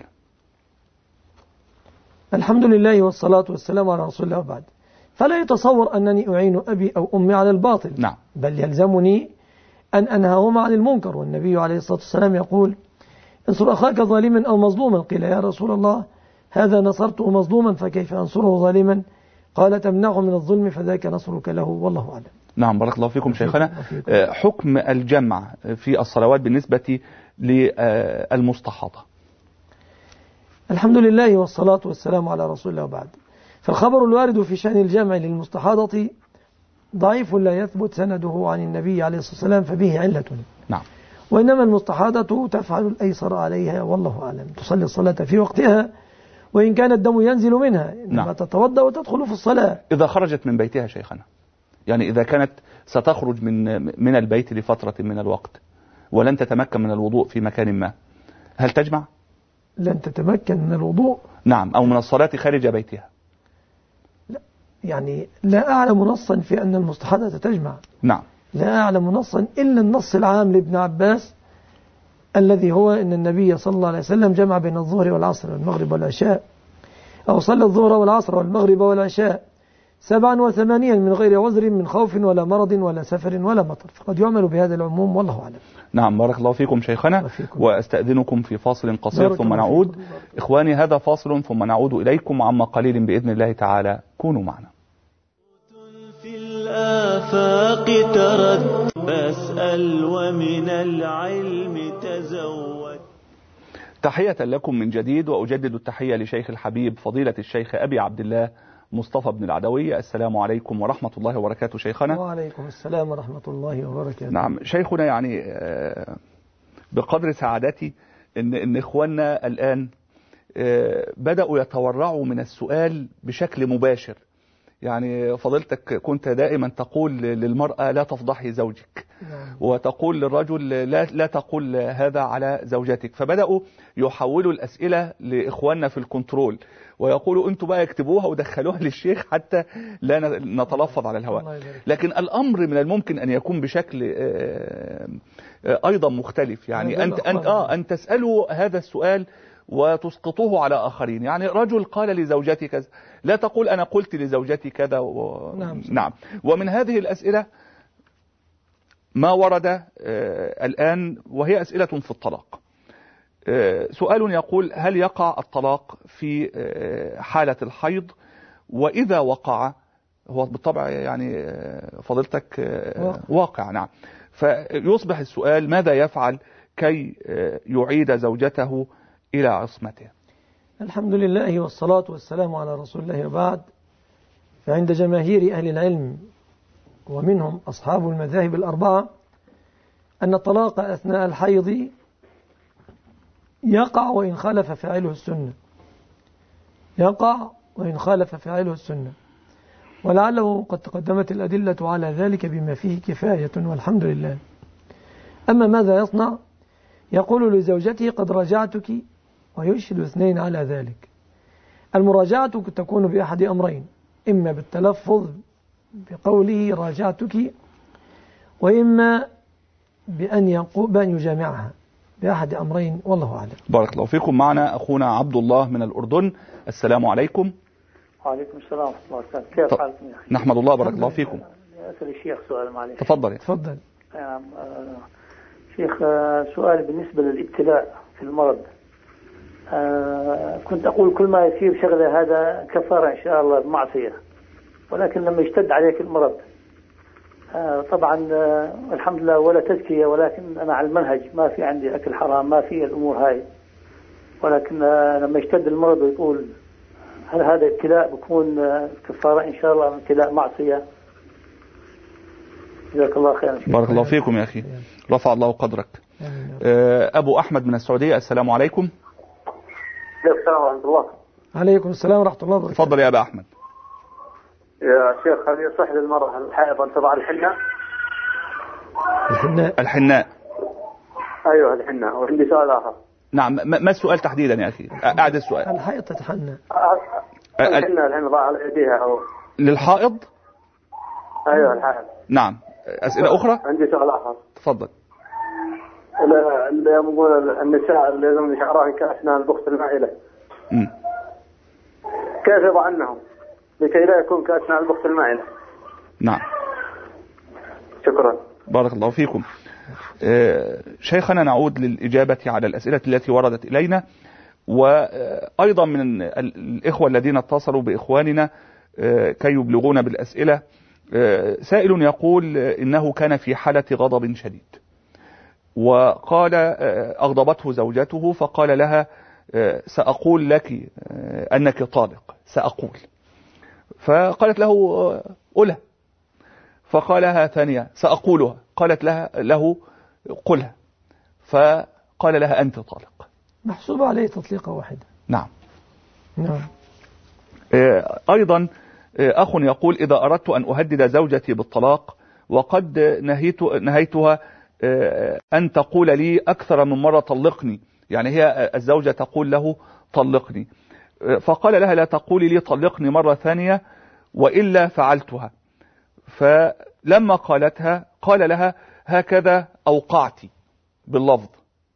الحمد لله والصلاة والسلام على رسول الله. بعد، فلا يتصور أنني أعين أبي أو أمي على الباطل. نعم. بل يلزمني أن أنهاهما عن المنكر، والنبي عليه الصلاة والسلام يقول: انصر أخاك ظالما أو مظلوما. قيل: يا رسول الله، هذا نصرته مظلوما فكيف أنصره ظالما؟ قال: تمنعه من الظلم فذاك نصرك له، والله أعلم. نعم، بارك الله فيكم شيخنا. حكم الجمع في الصلوات بالنسبة للمستحاضة. الحمد لله والصلاة والسلام على رسول الله. بعد، فالخبر الوارد في شأن الجمع للمستحاضة ضعيف لا يثبت سنده عن النبي عليه الصلاة والسلام، فبه علة. نعم. وإنما المستحاضة تفعل الأيسر عليها، والله أعلم. تصلي الصلاة في وقتها وإن كان الدم ينزل منها، إنما نعم. تتوضأ وتدخل في الصلاة. إذا خرجت من بيتها شيخنا، يعني إذا كانت ستخرج من البيت لفترة من الوقت ولن تتمكن من الوضوء في مكان ما، هل تجمع؟ لن تتمكن من الوضوء؟ نعم، أو من الصلاة خارج بيتها. لا، يعني لا أعلم نصا في أن المستحاضة تجمع. نعم. لا أعلم نصا إلا النص العام لابن عباس الذي هو أن النبي صلى الله عليه وسلم جمع بين الظهر والعصر والمغرب والعشاء، أو صلى الظهر والعصر والمغرب والعشاء 7 و8 من غير عذر من خوف ولا مرض ولا سفر ولا مطر، فقد يعمل بهذا العموم، والله أعلم. نعم، بارك الله فيكم شيخنا. وأستأذنكم في فاصل قصير ثم نعود. إخواني، هذا فاصل ثم نعود إليكم عما قليل بإذن الله تعالى. كونوا معنا. في الآفاق ترد فاسأل ومن العلم تزود. تحية لكم من جديد، وأجدد التحية لشيخ الحبيب فضيلة الشيخ أبي عبد الله مصطفى بن العدوي. السلام عليكم ورحمة الله وبركاته شيخنا. وعليكم السلام ورحمة الله وبركاته. نعم شيخنا، يعني بقدر سعادتي إن إخواننا الآن بدأوا يتورعوا من السؤال بشكل مباشر. يعني فضيلتك كنت دائما تقول للمرأة لا تفضحي زوجك، وتقول للرجل لا تقول هذا على زوجتك. فبدأوا يحولوا الأسئلة لإخواننا في الكنترول ويقولوا أنتوا بقى يكتبوها ودخلوها للشيخ حتى لا نتلفظ على الهواء. لكن الأمر من الممكن أن يكون بشكل أيضا مختلف، يعني أن تسألوا هذا السؤال وتسقطه على آخرين. يعني رجل قال لزوجتي كذا، لا تقول أنا قلت لزوجتي كذا نعم. ومن هذه الأسئلة ما ورد الآن وهي أسئلة في الطلاق. سؤال يقول: هل يقع الطلاق في حالة الحيض؟ وإذا وقع، هو بالطبع يعني فضيلتك واقع نعم، فيصبح السؤال: ماذا يفعل كي يعيد زوجته إلى عصمته؟ الحمد لله والصلاة والسلام على رسول الله، وبعد. فعند جماهير أهل العلم ومنهم أصحاب المذاهب الأربعة أن الطلاق أثناء الحيض يقع وإن خالف فاعله السنة، يقع وإن خالف فاعله السنة، ولعله قد تقدمت الأدلة على ذلك بما فيه كفاية والحمد لله. أما ماذا يصنع؟ يقول لزوجته: قد راجعتك، ويشهد اثنين على ذلك. المراجعة تكون بأحد أمرين: إما بالتلفظ بقوله راجعتك، وإما بأن يجامعها، بأحد أمرين، والله أعلم. بارك الله فيكم. معنا أخونا عبد الله من الأردن. السلام عليكم. وعليكم السلام ورحمة الله وبركاته. كيف حالكم يا أخي؟ نحمد الله، بارك الله فيكم. أسأل الشيخ سؤال معلش. تفضل. تفضل. شيخ، سؤال بالنسبة للابتلاء في المرض. كنت أقول كل ما يصير شغلة هذا كفارة إن شاء الله بمعصية، ولكن لما يشتد عليك المرض طبعا الحمد لله ولا تزكية، ولكن أنا على المنهج، ما في عندي أكل حرام، ما في الأمور هاي، ولكن لما يشتد المرض ويقول هل هذا ابتلاء بكون كفارة إن شاء الله ابتلاء معصية؟ جزاك الله خيرا. بارك الله فيكم يا أخي، رفع الله قدرك. أبو أحمد من السعودية. السلام عليكم. السلام ورحمة الله. عليكم السلام ورحمة الله وبركاته. تفضل يا أبا أحمد. يا شيخ، هل يصح للمرأة الحائض أن تضع الحناء؟ الحناء. أيوه الحناء. وعندي سؤال آخر. نعم، ما السؤال تحديدا يا أخي؟ أعد السؤال. الحائض تتحنى. الحناء ضع على يديها أو للحائض؟ أيوه الحائض. نعم. أسئلة أخرى؟ عندي سؤال آخر. تفضل. اللي يقول النساء اللي يزمن شعرهن كأسنان البخت المائلة، كيف يضعنهم لكي لا يكون كأسنان البخت المائلة؟ نعم. شكرا. بارك الله فيكم. شيخنا، نعود للإجابة على الأسئلة التي وردت إلينا، وأيضا من الإخوة الذين اتصلوا بإخواننا كي يبلغون بالأسئلة. سائل يقول إنه كان في حالة غضب شديد، وقال أغضبته زوجته، فقال لها: سأقول لك أنك طالق، سأقول. فقالت له: قلها. فقالها ثانية: سأقولها. قالت له: قلها. فقال لها: أنت طالق. محسوب عليه تطليقة واحدة. نعم. نعم. أيضا أخ يقول: إذا أردت أن أهدد زوجتي بالطلاق وقد نهيتها أن تقول لي أكثر من مرة طلقني، يعني هي الزوجة تقول له طلقني، فقال لها: لا تقولي لي طلقني مرة ثانية وإلا فعلتها. فلما قالتها قال لها: هكذا أوقعتي، باللفظ.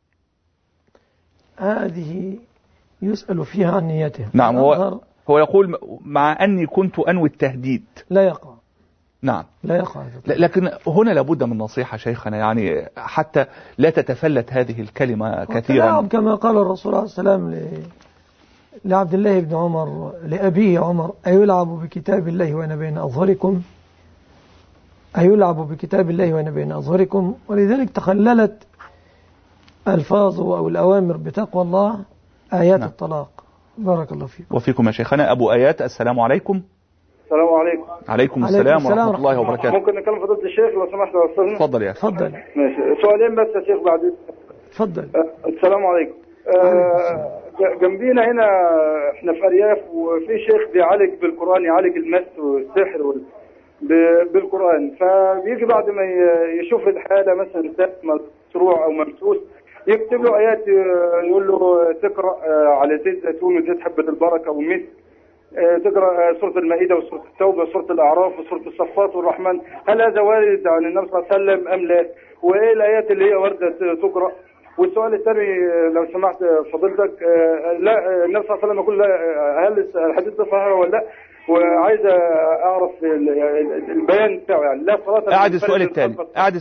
هذه يسأل فيها عن نيته. نعم. هو يقول: مع أني كنت أنوي التهديد. لا يقع. نعم، لا يقع. لكن هنا لابد من نصيحة شيخنا، يعني حتى لا تتفلت هذه الكلمة كثيرا. كما قال الرسول عليه السلام لعبد الله بن عمر لأبيه عمر: أيلعب بكتاب الله وأنا بين أظهركم، أيلعب بكتاب الله وأنا بين أظهركم. ولذلك تخللت ألفاظه أو الأوامر بتقوى الله آيات نعم. الطلاق. بارك الله فيكم. وفيكم يا شيخنا. أبو آيات. السلام عليكم. السلام عليكم. عليكم السلام ورحمة الله وبركاته. ممكن نكلم فضيلة الشيخ لو سمحت يا أستاذنا؟ تفضل يا أخي. تفضل. ماشي. سؤالين بس يا شيخ بعد. تفضل. السلام عليكم. جنبينا هنا احنا في أرياف، وفي شيخ بيعالج بالقرآن، يعالج المس والسحر بالقرآن. فبيجي بعد ما يشوف الحالة مثلا مسروع أو ممسوس، يكتب له آيات، يقول له تقرأ على زيت زيتون وزيت حبة البركة ومس، تقرأ سورة المائدة وسورة التوبة وسورة الأعراف وسورة الصفات والرحمن. هل هذا وارد عن النبي صلى الله عليه وسلم أم لا؟ وإيه الآيات اللي هي واردة تقرأ؟ والسؤال الثاني لو سمحت فضيلتك، لا النبي صلى الله عليه وسلم يقول لا، هل الحديث ده صحيح ولا لا؟ وعايز اعرف البيان بتاعه، يعني لا صلاة. اعد السؤال الثاني.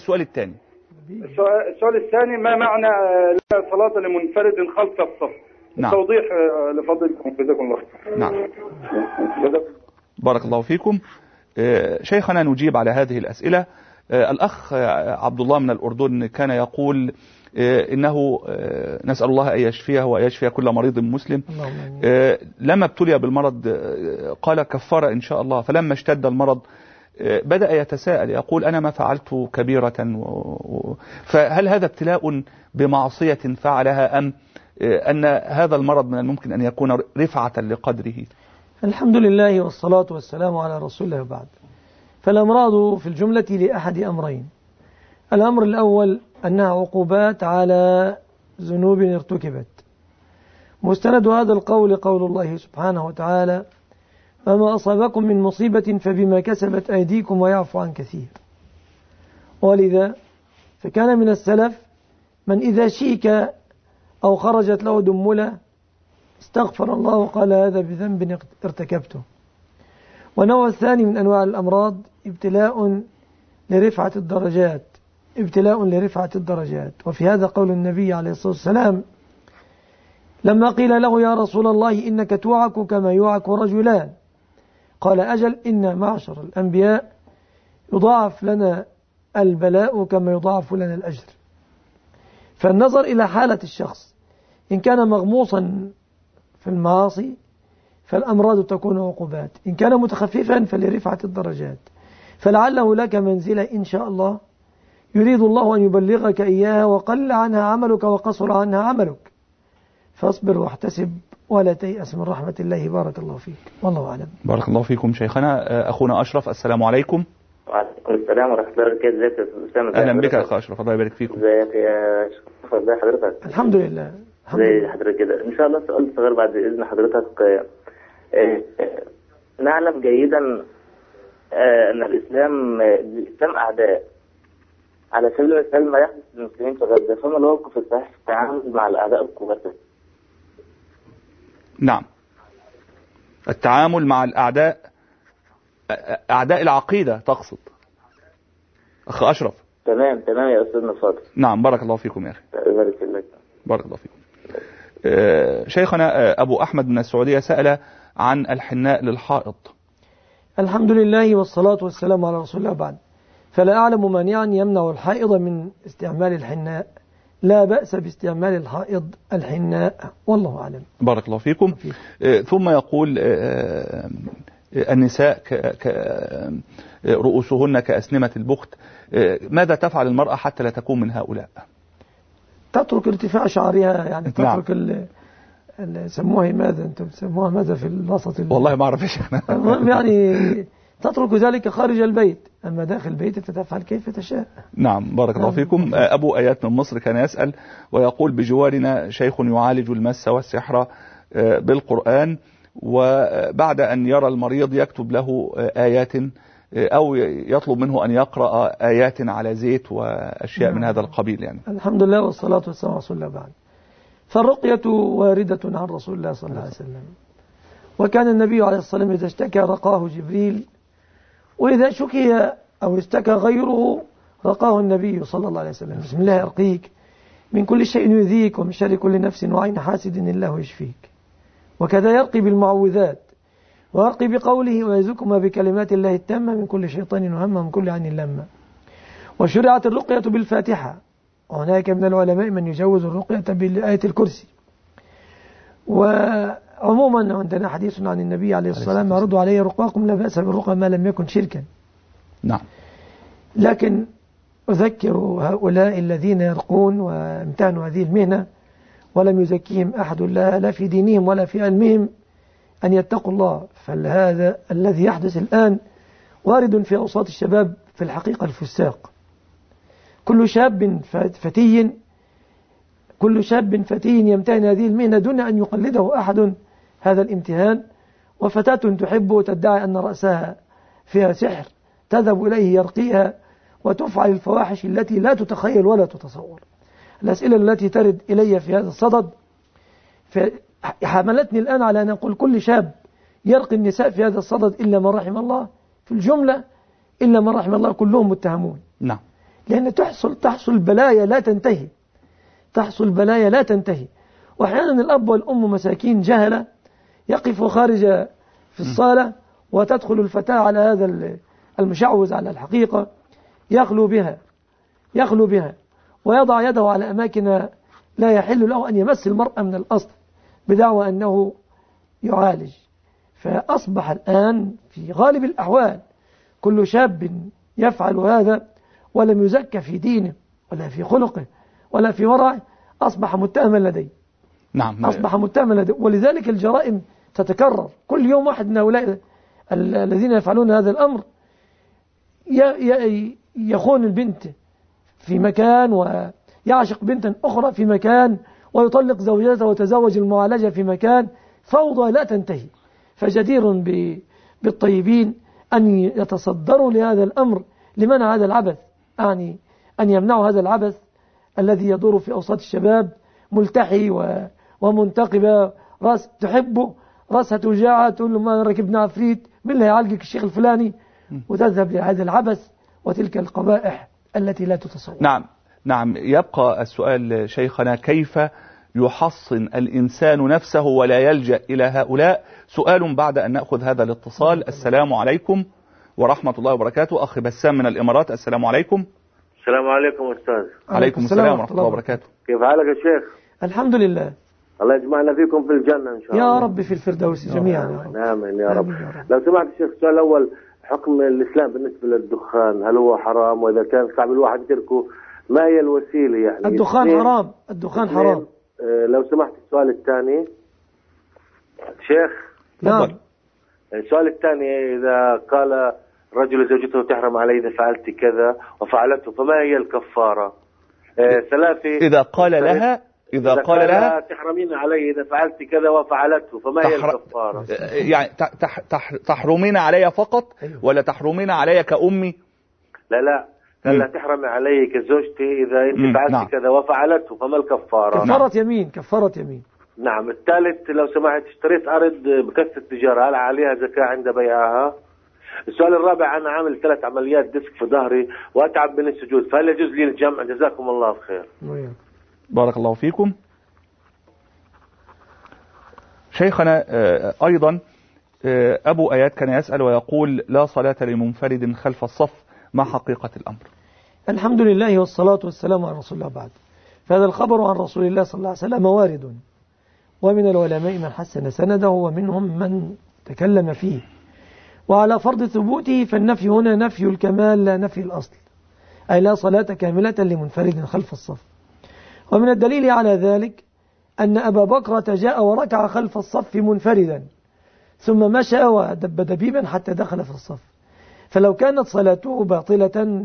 السؤال الثاني، ما معنى لا صلاة لمنفرد خلف الصف؟ نعم. توضيح لفضيلتكم جزاكم الله. نعم. بارك الله فيكم. شيخنا نجيب على هذه الأسئلة. الأخ عبد الله من الأردن كان يقول إنه نسأل الله أن يشفيه ويشفي كل مريض مسلم. لما ابتلي بالمرض قال كفر إن شاء الله، فلما اشتد المرض بدأ يتساءل يقول أنا ما فعلت كبيرة فهل هذا ابتلاء بمعصية فعلها أم أن هذا المرض من الممكن أن يكون رفعة لقدره؟ الحمد لله والصلاة والسلام على رسول الله وبعد. فالأمراض في الجملة لأحد أمرين. الأمر الأول أنها عقوبات على ذنوب ارتكبت. مستند هذا القول قول الله سبحانه وتعالى: وما أصابكم من مصيبة فبما كسبت أيديكم ويعفو عن كثير. ولذا فكان من السلف من إذا شيك أو خرجت له دملة استغفر الله وقال هذا بذنب ارتكبته. والنوع الثاني من أنواع الأمراض ابتلاء لرفعة الدرجات. وفي هذا قول النبي عليه الصلاة والسلام لما قيل له يا رسول الله إنك توعك كما يوعك رجلان، قال أجل إن معشر الأنبياء يضاعف لنا البلاء كما يضاعف لنا الأجر. فالنظر إلى حالة الشخص، إن كان مغموصا في المعاصي فالأمراض تكون عقوبات، إن كان متخففا فلرفعة الدرجات، فلعله لك منزلة إن شاء الله يريد الله أن يبلغك إياها وقل عنها عملك وقصر عنها عملك، فاصبر واحتسب ولا تيأس من رحمة الله. بارك الله فيك، والله أعلم. بارك الله فيكم شيخنا. أخونا أشرف، السلام عليكم. وعليكم السلام ورحمة الله وبركاته. ازيك يا أستاذ؟ أهلا بك يا أخ أشرف، الله يبارك فيكم. ازيك يا شيخ؟ ازي حضرتك؟ الحمد لله. ازي حضرتك كده؟ إن شاء الله سؤال صغير بعد إذن حضرتك. نعلم جيدا أن الإسلام أعداء، على سبيل المثال ما يحدث للمسلمين في غزة، فما الموقف الصحيح في التعامل مع الأعداء الكبار؟ نعم، التعامل مع الأعداء، أعداء العقيدة تقصد أخ أشرف؟ تمام يا أستاذنا فاضل. نعم، بارك الله فيكم يا أخي. بارك الله. بارك الله فيكم. شيخنا أبو أحمد من السعودية سأل عن الحناء للحائط. الحمد لله والصلاة والسلام على رسول الله بعد. فلا أعلم مانعا يمنع الحائض من استعمال الحناء، لا بأس باستعمال الحائض الحناء، والله أعلم. بارك الله فيكم. ثم يقول النساء رؤوسهن كأسنمة البخت، ماذا تفعل المرأة حتى لا تكون من هؤلاء؟ تترك ارتفاع شعرها، يعني تترك سموها ماذا أنتم تسموها ماذا في الوسط؟ والله ما أعرف يا شيخنا. يعني تترك ذلك خارج البيت، أما داخل البيت تتفعل كيف تشاء. نعم، بارك الله فيكم. أبو آيات من مصر كان يسأل ويقول بجوارنا شيخ يعالج المس والسحر بالقرآن، وبعد أن يرى المريض يكتب له آيات أو يطلب منه أن يقرأ آيات على زيت وأشياء من هذا القبيل. يعني الحمد لله والصلاة والسلام على رسول الله بعد. فالرقية واردة عن رسول الله صلى الله عليه وسلم، وكان النبي عليه الصلاة والسلام إذا اشتكى رقاه جبريل، وإذا شكي أو اشتكى غيره رقاه النبي صلى الله عليه وسلم. بسم الله يرقيك من كل شيء يؤذيك ومن شر كل نفس وعين حاسد الله يشفيك. وكذا يرقي بالمعوذات، ويرقي بقوله ويعوذكما بكلمات الله التامة من كل شيطان وهمة ومن كل عين لامة. وشرعت الرقية بالفاتحة، وهناك من العلماء من يجوز الرقية بآية الكرسي. وعموما عندنا حديث عن النبي عليه الصلاة والسلام: عرضوا علي رقاكم لا بأس بالرقى ما لم يكن شركا. نعم. لكن أذكر هؤلاء الذين يرقون وامتهنوا هذه المهنة ولم يزكيهم أحد لا في دينهم ولا في علمهم أن يتقوا الله. فهذا الذي يحدث الآن وارد في أوساط الشباب في الحقيقة الفساق. كل شاب فتي يمتهن هذه المهنة دون أن يقلده أحد هذا الامتهان، وفتاة تحب تدعي أن رأسها فيها سحر تذهب إليه يرقيها وتفعل الفواحش التي لا تتخيل ولا تتصور. الأسئلة التي ترد إلي في هذا الصدد، فحملتني الآن على أن أقول كل شاب يرقي النساء في هذا الصدد إلا من رحم الله، في الجملة إلا من رحم الله كلهم متهمون. نعم. لأن تحصل بلايا لا تنتهي، تحصل بلايا لا تنتهي. وأحيانا الأب والأم مساكين جهلة يقف خارج في الصالة وتدخل الفتاة على هذا المشعوذ على الحقيقة يخلو بها ويضع يده على أماكن لا يحل له أن يمس المرأة من الأصل بدعوى أنه يعالج. فأصبح الآن في غالب الأحوال كل شاب يفعل هذا ولم يزكى في دينه ولا في خلقه ولا في ورعه أصبح متهما لديه. نعم. أصبح متهما لديه، ولذلك الجرائم تتكرر كل يوم. واحد من هؤلاء الذين يفعلون هذا الأمر يخون البنت في مكان ويعشق بنتا أخرى في مكان ويطلق زوجته وتزوج المعالجة في مكان، فوضى لا تنتهي. فجدير بالطيبين أن يتصدروا لهذا الأمر لمنع هذا العبث، يعني أن يمنعوا هذا العبث الذي يدور في أوساط الشباب، ملتحي ومنتقبة، راس تحبه راسها توجعها تقول له ما ركبنا عفريت، من اللي هيعالجك الشيخ الفلاني، وتذهب لهذا العبث وتلك القبائح التي لا تتصور. نعم. يبقى السؤال شيخنا، كيف يحصن الإنسان نفسه ولا يلجأ إلى هؤلاء؟ سؤال بعد أن نأخذ هذا الاتصال. السلام عليكم ورحمة الله وبركاته. أخي بسام من الإمارات، السلام عليكم. السلام عليكم أستاذ. عليكم السلام ورحمة الله وبركاته. كيف حالك يا شيخ؟ الحمد لله. الله يجمعنا فيكم في الجنة إن شاء الله. يا رب في الفردوس جميعا. آمين يا رب. لو سمحت الشيخ، السؤال الأول، حكم الإسلام بالنسبة للدخان، هل هو حرام؟ وإذا كان صعب الواحد يتركه ما هي الوسيلة يعني؟ الدخان حرام. لو سمحت السؤال الثاني شيخ. نعم. السؤال الثاني، إذا قال رجل زوجته تحرم علي إذا فعلت كذا وفعلته فما هي الكفارة؟ ثلاثة، إذا قال لها تحرمين علي إذا فعلت كذا وفعلته فما هي الكفارة؟ يعني تحرمين علي فقط ولا تحرمين علي كأمي؟ لا لا تحرمي علي كزوجتي إذا أنت فعلت كذا وفعلته فما الكفارة؟ كفارة يمين. نعم. الثالث، لو سمحت، اشتريت أرض بكثرة التجارة، هل عليها زكاة عند بيعها؟ السؤال الرابع، أنا عامل 3 عمليات ديسك في ظهري وأتعب من السجود، فهل يجوز لي الجمع؟ جزاكم الله بخير. بارك الله فيكم. شيخنا أيضا أبو آيات كان يسأل ويقول: لا صلاة لمنفرد خلف الصف، ما حقيقة الأمر؟ الحمد لله والصلاة والسلام على رسول الله. بعد، فهذا الخبر عن رسول الله صلى الله عليه وسلم وارد، ومن العلماء من حسن سنده ومنهم من تكلم فيه، وعلى فرض ثبوته فالنفي هنا نفي الكمال لا نفي الأصل، أي لا صلاة كاملة لمنفرد خلف الصف. ومن الدليل على ذلك أن أبا بكر جاء وركع خلف الصف منفردا ثم مشى ودب دبيبا حتى دخل في الصف، فلو كانت صلاته باطلة،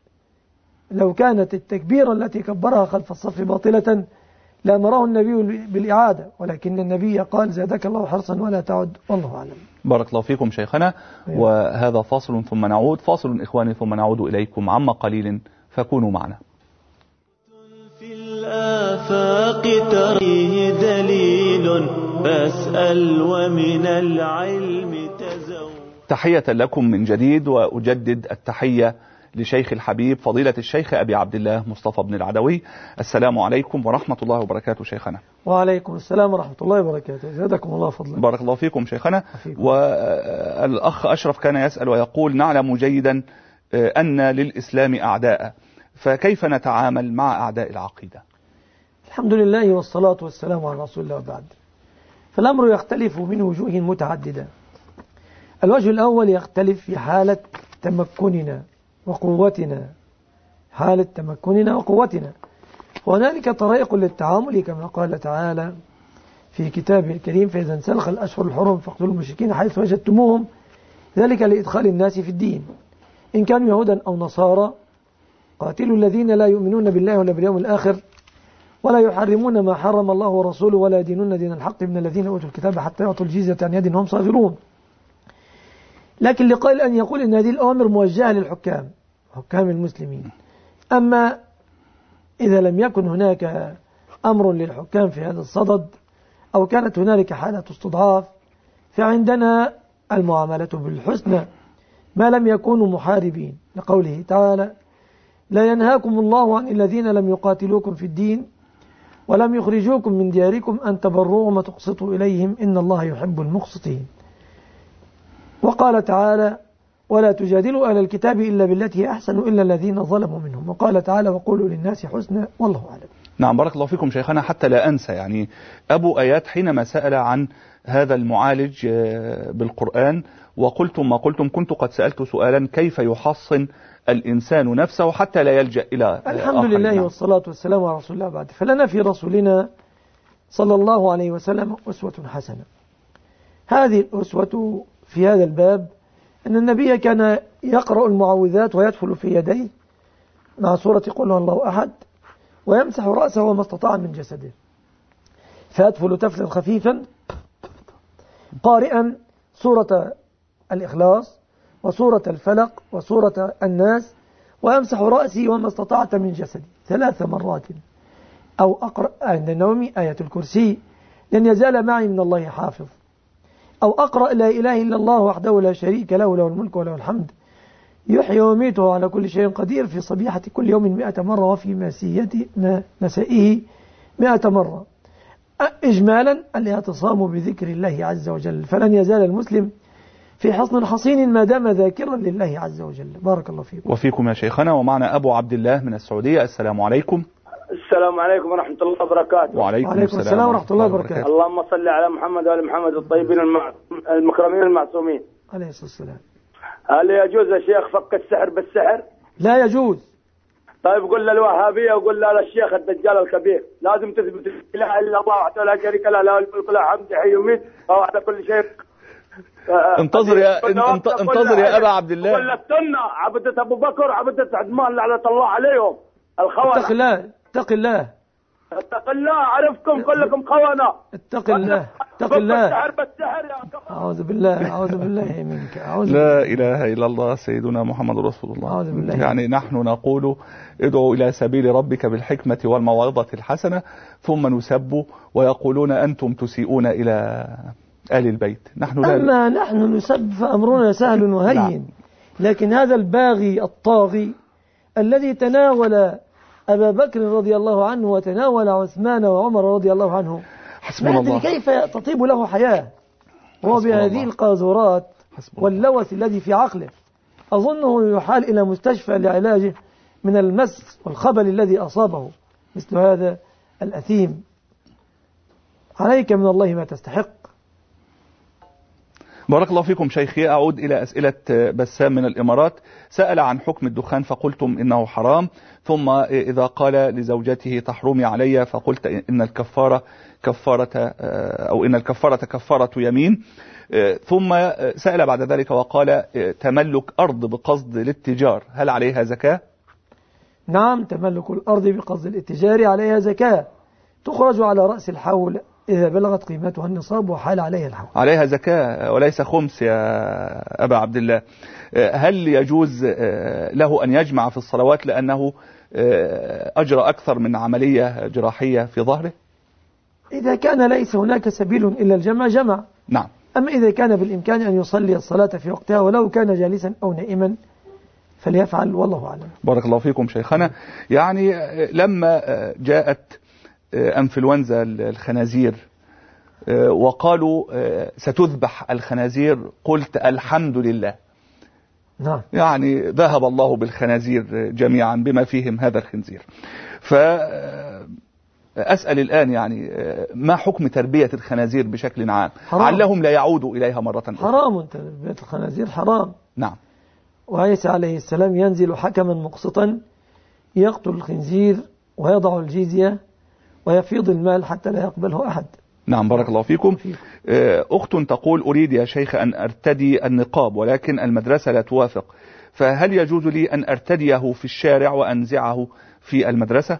لو كانت التكبيرة التي كبرها خلف الصف باطلة لأمره النبي بالإعادة، ولكن النبي قال: زادك الله حرصا ولا تعد، والله أعلم. بارك الله فيكم شيخنا. وهذا فاصل ثم نعود، فاصل إخواني ثم نعود إليكم عما قليل، فكونوا معنا. في الآفاق تريه دليل، فاسأل ومن العلم تزود. تحية لكم من جديد، وأجدد التحية لشيخ الحبيب فضيلة الشيخ أبي عبد الله مصطفى بن العدوي. السلام عليكم ورحمة الله وبركاته شيخنا. وعليكم السلام ورحمة الله وبركاته. زادكم الله فضلا. بارك الله فيكم شيخنا. والأخ أشرف كان يسأل ويقول: نعلم جيدا أن للإسلام أعداء، فكيف نتعامل مع أعداء العقيدة؟ الحمد لله والصلاة والسلام على رسول الله. وبعد، فالأمر يختلف من وجوه متعددة. الوجه الأول يختلف في حالة تمكننا وقوتنا، حالة تمكننا وقوتنا. وهنالك طرائق للتعامل كما قال تعالى في كتابه الكريم: فإذا انسلخ الأشهر الحرم فاقتلوا المشركين حيث وجدتموهم، ذلك لإدخال الناس في الدين، إن كانوا يهودا أو نصارى، قاتلوا الذين لا يؤمنون بالله ولا باليوم الآخر، ولا يحرمون ما حرم الله ورسوله، ولا يدينون دين الحق من الذين أوتوا الكتاب حتى يعطوا الجزية عن يد وهم صاغرون. لكن لقائل أن يقول إن هذه الأوامر موجهة للحكام، حكام المسلمين. أما إذا لم يكن هناك أمر للحكام في هذا الصدد أو كانت هنالك حالة استضعاف، فعندنا المعاملة بالحسنى ما لم يكونوا محاربين، لقوله تعالى: لا ينهاكم الله عن الذين لم يقاتلوكم في الدين ولم يخرجوكم من دياركم أن تبروهم وتقسطوا إليهم إن الله يحب المقسطين. وقال تعالى: ولا تجادلوا أهل الكتاب إلا بالتي أحسن إلا الذين ظلموا منهم. وقال تعالى: وقولوا للناس حسنا والله أعلم. نعم، بارك الله فيكم شيخنا. حتى لا أنسى، يعني أبو آيات حينما سأل عن هذا المعالج بالقرآن وقلتم ما قلتم، كنت قد سألت سؤالا: كيف يحصن الإنسان نفسه حتى لا يلجأ إلى الحمد لله والصلاة والسلام على رسول الله بعد. فلنا في رسولنا صلى الله عليه وسلم أسوة حسنة. هذه الأسوة في هذا الباب أن النبي كان يقرأ المعوذات ويدخل في يديه مع سورة قل هو الله أحد، ويمسح رأسه وما استطاع من جسده، فيدخل تفلا خفيفا قارئا سورة الإخلاص وسورة الفلق وسورة الناس، ويمسح رأسي وما استطعت من جسدي 3 مرات، أو أقرأ عند النوم آية الكرسي لن يزال معي من الله حافظ، أو أقرأ لا إله إلا الله وحده لا شريك له له الملك وله الحمد يحيي ويميته على كل شيء قدير في صبيحة كل يوم 100 مرة وفي مسائه 100 مرة. إجمالا الاعتصام بذكر الله عز وجل، فلن يزال المسلم في حصن حصين ما دام ذاكرا لله عز وجل. بارك الله فيكم. وفيكم يا شيخنا. ومعنا أبو عبد الله من السعودية. السلام عليكم. السلام عليكم ورحمة الله وبركاته. وعليكم السلام ورحمة الله وبركاته. اللهم صل على محمد وعلى محمد الطيبين المكرمين المعصومين عليه الصلاة والسلام. هل يجوز يا شيخ فك السحر بالسحر؟ لا يجوز. طيب قل للوهابية وقل للشيخ الدجال الكبير لازم تثبت لا إله إلا الله وحده لا شريك له له الملك له الحمد يحيي ويميت وهو على كل شيء. انتظر يا أبا عبد الله. قل للسنة عبدة أبو بكر عبدة عثمان لعنة الله عليهم الخونة. اتق الله اتق الله اتق الله، عرفكم كلكم خونة. اتق الله اتق الله. بالسحر يا أعوذ بالله منك. لا إله إلا الله سيدنا محمد رسول الله. أعوذ بالله. يعني نحن نقول ادعو إلى سبيل ربك بالحكمة والموعظة الحسنة، ثم نسب ويقولون أنتم تسيئون إلى آل البيت. أما نحن نسب فأمرنا سهل وهين، لكن هذا الباغي الطاغي الذي تناول أبا بكر رضي الله عنه وتناول عثمان وعمر رضي الله عنه، حسبنا الله. كيف تطيب له حياة هو بهذه القاذورات واللوث الذي في عقله؟ أظنه يحال إلى مستشفى لعلاجه من المس والخبل الذي أصابه مثل هذا الأثيم. عليك من الله ما تستحق. بارك الله فيكم شيخي. أعود إلى أسئلة بسام من الإمارات. سأل عن حكم الدخان فقلتم إنه حرام، ثم إذا قال لزوجته تحرمي علي فقلت إن الكفارة كفارة يمين، ثم سأل بعد ذلك وقال تملك أرض بقصد الاتجار هل عليها زكاة؟ نعم، تملك الأرض بقصد الاتجار عليها زكاة، تخرج على رأس الحول إذا بلغت قيمتها النصاب وحال عليها الحول. عليها زكاة وليس خمس يا أبا عبد الله. هل يجوز له أن يجمع في الصلوات لأنه أجرى أكثر من عملية جراحية في ظهره؟ إذا كان ليس هناك سبيل إلا الجمع جمع. نعم. أما إذا كان بالإمكان أن يصلي الصلاة في وقتها ولو كان جالسا أو نائما فليفعل والله أعلم. بارك الله فيكم شيخنا. يعني لما جاءت أنفلونزا الخنازير وقالوا ستذبح الخنازير قلت الحمد لله. نعم. يعني ذهب الله بالخنازير جميعا بما فيهم هذا الخنزير. فأسأل الآن يعني ما حكم تربية الخنازير بشكل عام علهم لا يعودوا إليها مرة أخرى؟ حرام، تربية الخنازير حرام. نعم. وعيسى عليه السلام ينزل حكما مقسطا يقتل الخنزير ويضع الجزية ويفيض المال حتى لا يقبله أحد. نعم بارك الله فيكم. أخت تقول أريد يا شيخ أن أرتدي النقاب ولكن المدرسة لا توافق، فهل يجوز لي أن أرتديه في الشارع وأنزعه في المدرسة؟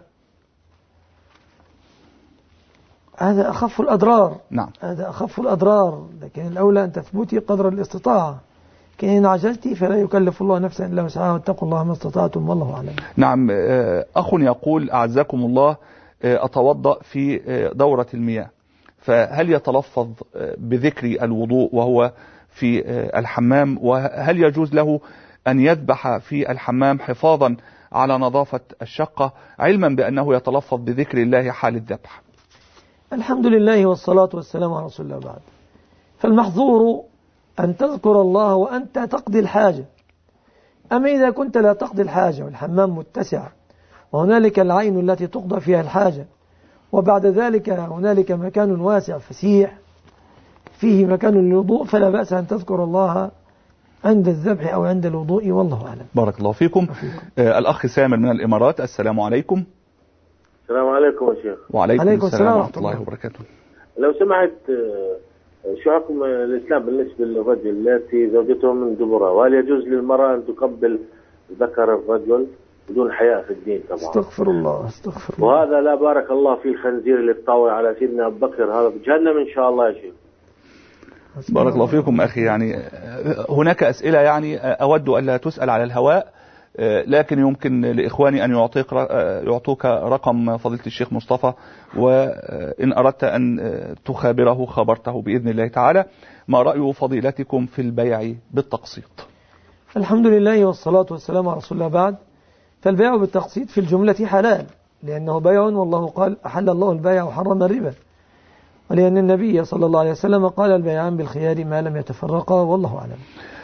هذا أخف الأضرار. نعم. هذا أخف الأضرار، لكن الأولى أن تثبتي قدر الاستطاعة، إن عجزت فلا يكلف الله نفسا إلا وسعها واتقوا الله ما استطعتم والله أعلم. نعم. أخ يقول أعزكم الله أتوضأ في دورة المياه، فهل يتلفظ بذكر الوضوء وهو في الحمام؟ وهل يجوز له أن يذبح في الحمام حفاظا على نظافة الشقة، علما بأنه يتلفظ بذكر الله حال الذبح؟ الحمد لله والصلاة والسلام على رسول الله. بعد فالمحظور أن تذكر الله وأنت تقضي الحاجة. أما إذا كنت لا تقضي الحاجة والحمام متسع وهنالك العين التي تقضى فيها الحاجة، وبعد ذلك هنالك مكان واسع فسيح فيه مكان للوضوء، فلا بأس أن تذكر الله عند الذبح أو عند الوضوء والله أعلم. بارك الله فيكم. الأخ سامر من الإمارات، السلام عليكم. السلام عليكم يا شيخ. وعليكم السلام ورحمة الله وبركاته. لو سمحت، شو حكم الإسلام بالنسبة للرجل التي زوجته من دبرها، وهل يجوز للمرأة أن تقبل ذكر الرجل بدون حياء في الدين طبعا؟ استغفر الله استغفر الله. وهذا لا بارك الله في الخنزير اللي تطاوي على سيدنا أبو بكر، هذا بجهنم إن شاء الله يا شيخ. بارك الله فيكم أخي. يعني هناك أسئلة يعني أود ألا تسأل على الهواء، لكن يمكن لإخواني أن يعطوك رقم فضيلة الشيخ مصطفى، وإن أردت أن تخابره خبرته بإذن الله تعالى. ما رأي فضيلتكم في البيع بالتقسيط؟ الحمد لله والصلاة والسلام على رسول الله. بعد فالبيع بالتقسيط في الجملة حلال، لأنه بيع والله قال أحل الله البيع وحرم الربا، ولأن النبي صلى الله عليه وسلم قال البيعان بالخيار ما لم يتفرقا والله أعلم.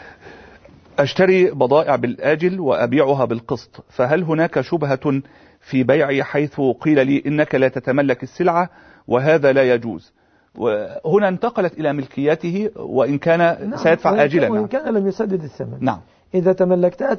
أشتري بضائع بالآجل وأبيعها بالقسط، فهل هناك شبهة في بيعي حيث قيل لي إنك لا تتملك السلعة وهذا لا يجوز؟ وهنا انتقلت إلى ملكيته وإن كان سيدفع آجلا. وإن كان لم يسدد الثمن. نعم. إذا تملكتها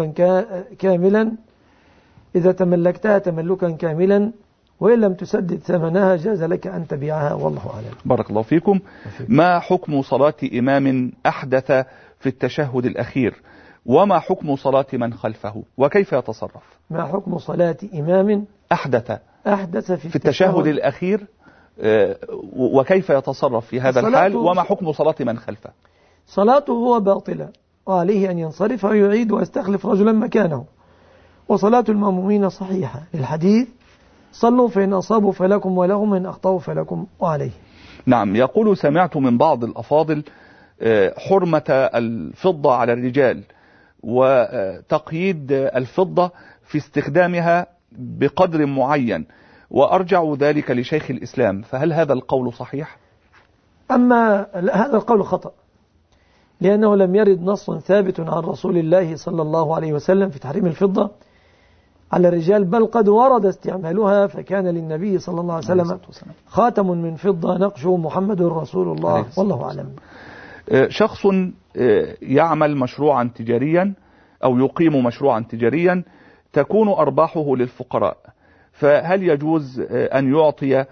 تملكا كاملا وإن لم تسدد ثمنها جاز لك أن تبيعها والله أعلم. بارك الله فيكم. ما حكم صلاة إمام أحدث في التشهد الأخير، وما حكم صلاة من خلفه، وكيف يتصرف؟ ما حكم صلاة إمام أحدث في التشهد الأخير، وكيف يتصرف في هذا الحال، وما حكم صلاة من خلفه؟ صلاته هو باطلة وعليه أن ينصرف ويعيد ويستخلف رجلا مكانه، وصلاة المأمومين صحيحة للحديث صلوا فإن أصابوا فلكم ولهم إن أخطأوا فلكم وعليه. نعم. يقول سمعت من بعض الأفاضل حرمة الفضة على الرجال وتقييد الفضة في استخدامها بقدر معين، وأرجع ذلك لشيخ الإسلام، فهل هذا القول صحيح؟ أما هذا القول خطأ، لأنه لم يرد نص ثابت عن رسول الله صلى الله عليه وسلم في تحريم الفضة على الرجال، بل قد ورد استعمالها، فكان للنبي صلى الله عليه وسلم خاتم من فضة نقشه محمد رسول الله والله أعلم. شخص يعمل مشروعا تجاريا أو يقيم مشروعا تجاريا تكون أرباحه للفقراء، فهل يجوز أن يعطي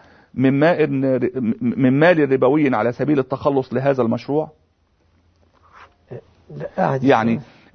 من مال ربوي على سبيل التخلص لهذا المشروع؟ يعني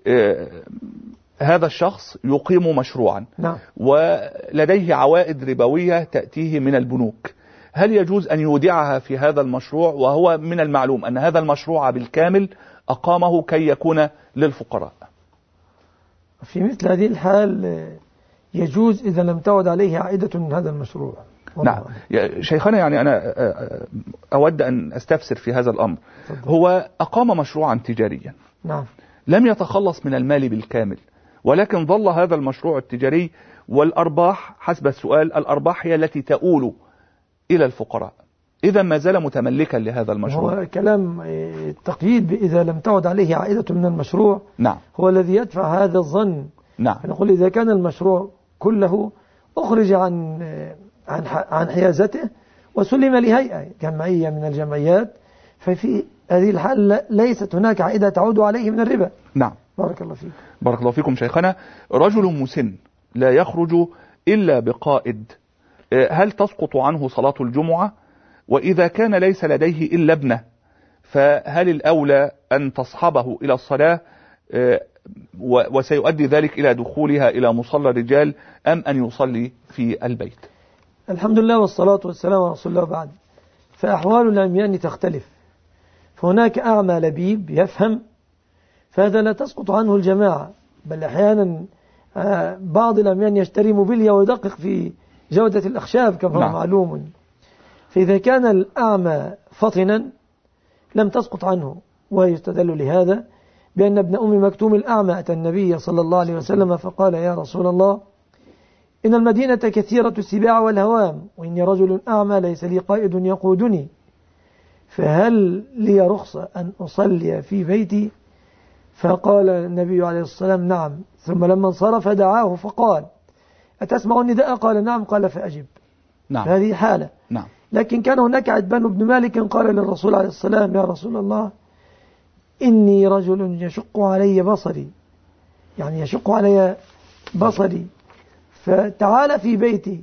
هذا الشخص يقيم مشروعا ولديه عوائد ربوية تأتيه من البنوك، هل يجوز أن يودعها في هذا المشروع وهو من المعلوم أن هذا المشروع بالكامل أقامه كي يكون للفقراء؟ في مثل هذه الحال يجوز إذا لم تعد عليه عائدة من هذا المشروع. نعم شيخنا، يعني أنا أود أن أستفسر في هذا الأمر. هو أقام مشروعا تجاريا، نعم، لم يتخلص من المال بالكامل، ولكن ظل هذا المشروع التجاري والأرباح حسب السؤال الأرباح هي التي تؤول إلى الفقراء، إذا ما زال متملكا لهذا المشروع. هو كلام التقييد إذا لم تعد عليه عائدة من المشروع، نعم، هو الذي يدفع هذا الظن. نعم، نقول إذا كان المشروع كله أخرج عن حيازته وسلم لهيئة جمعية من الجمعيات، ففي هذه الحال ليست هناك عائدة تعود عليه من الربا. نعم. بارك الله فيك. بارك الله فيكم شيخنا. رجل مسن لا يخرج إلا بقائد، هل تسقط عنه صلاة الجمعة؟ وإذا كان ليس لديه إلا ابنه، فهل الأولى أن تصحبه إلى الصلاة وسيؤدي ذلك إلى دخولها إلى مصلى الرجال، أم أن يصلي في البيت؟ الحمد لله والصلاة والسلام على رسول الله. بعد فأحوال العميان تختلف، فهناك أعمى لبيب يفهم فهذا لا تسقط عنه الجماعة، بل أحيانا بعض الأميان يشتري موبيليا ويدقق في جودة الأخشاب كما هو معلوم. فإذا كان الأعمى فطنا لم تسقط عنه. ويستدل لهذا بأن ابن أم مكتوم الأعمى أتى النبي صلى الله عليه وسلم فقال: يا رسول الله، إن المدينة كثيرة السباع والهوام، وإني رجل أعمى ليس لي قائد يقودني، فهل لي رخصة أن أصلي في بيتي؟ فقال النبي عليه الصلاة والسلام: نعم. ثم لما انصرف دعاه فقال: أتسمع النداء؟ قال: نعم. قال: فأجب. نعم. هذه حالة. نعم. لكن كان هناك عتبان بن مالك قال للرسول عليه السلام: يا رسول الله، إني رجل يشق علي بصري، يعني يشق علي بصري، فتعال في بيتي،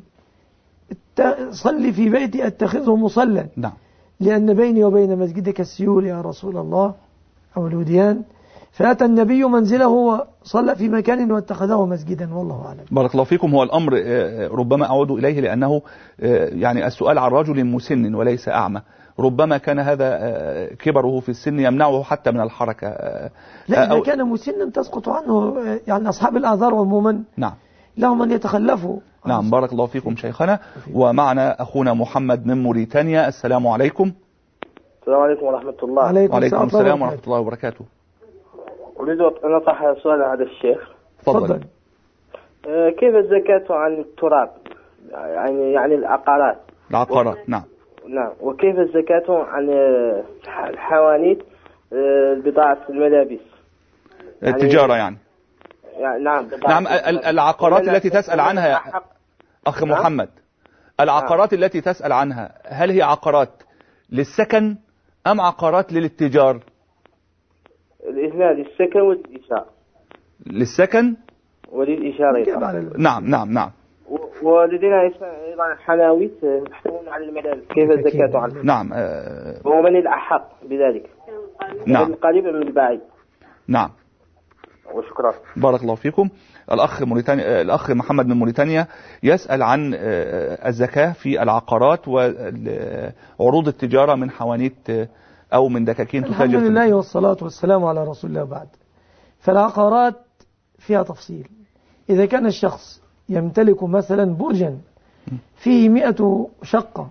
صلي في بيتي أتخذه مصلى. نعم. لأن بيني وبين مسجدك السيول يا رسول الله، أو الوديان. فأتى النبي منزله وصلى في مكان واتخذه مسجدا، والله أعلم. بارك الله فيكم. هو الأمر ربما أعود إليه لأنه يعني السؤال عن رجل مسن وليس أعمى، ربما كان هذا كبره في السن يمنعه حتى من الحركة. لا، إذا كان مسنا تسقط عنه، يعني أصحاب الأعذار عموما نعم لهم أن يتخلفوا. نعم. بارك الله فيكم شيخنا. ومعنا أخونا محمد من موريتانيا. السلام عليكم. السلام عليكم ورحمة الله. وعليكم السلام ورحمة الله وبركاته. أريد أن أطرح سؤال على هذا الشيخ. تفضل. كيف الزكاة عن التراب، يعني العقارات؟ نعم. نعم. وكيف الزكاة عن الحوانيت، البضاعة الملابس، التجارة يعني نعم. نعم. العقارات التي تسأل عنها يا أخ محمد، العقارات التي تسأل عنها، هل هي عقارات للسكن أم عقارات للاتجار؟ الاثنان، للسكن والإيجار. للسكن وللإيجار. نعم. ولدينا أيضا حناويت محتوون على الملابس، كيف الزكاة عنها؟ نعم. ومن الأحق بذلك؟ نعم. من القريب من البعيد. نعم. وشكرا. بارك الله فيكم. الأخ محمد من موريتانيا يسأل عن الزكاة في العقارات وعروض التجارة من حوانيت أو من دكاكين تتاجر. الحمد لله والصلاة والسلام على رسول الله. بعد، فالعقارات فيها تفصيل. إذا كان الشخص يمتلك مثلا برجا فيه 100 شقة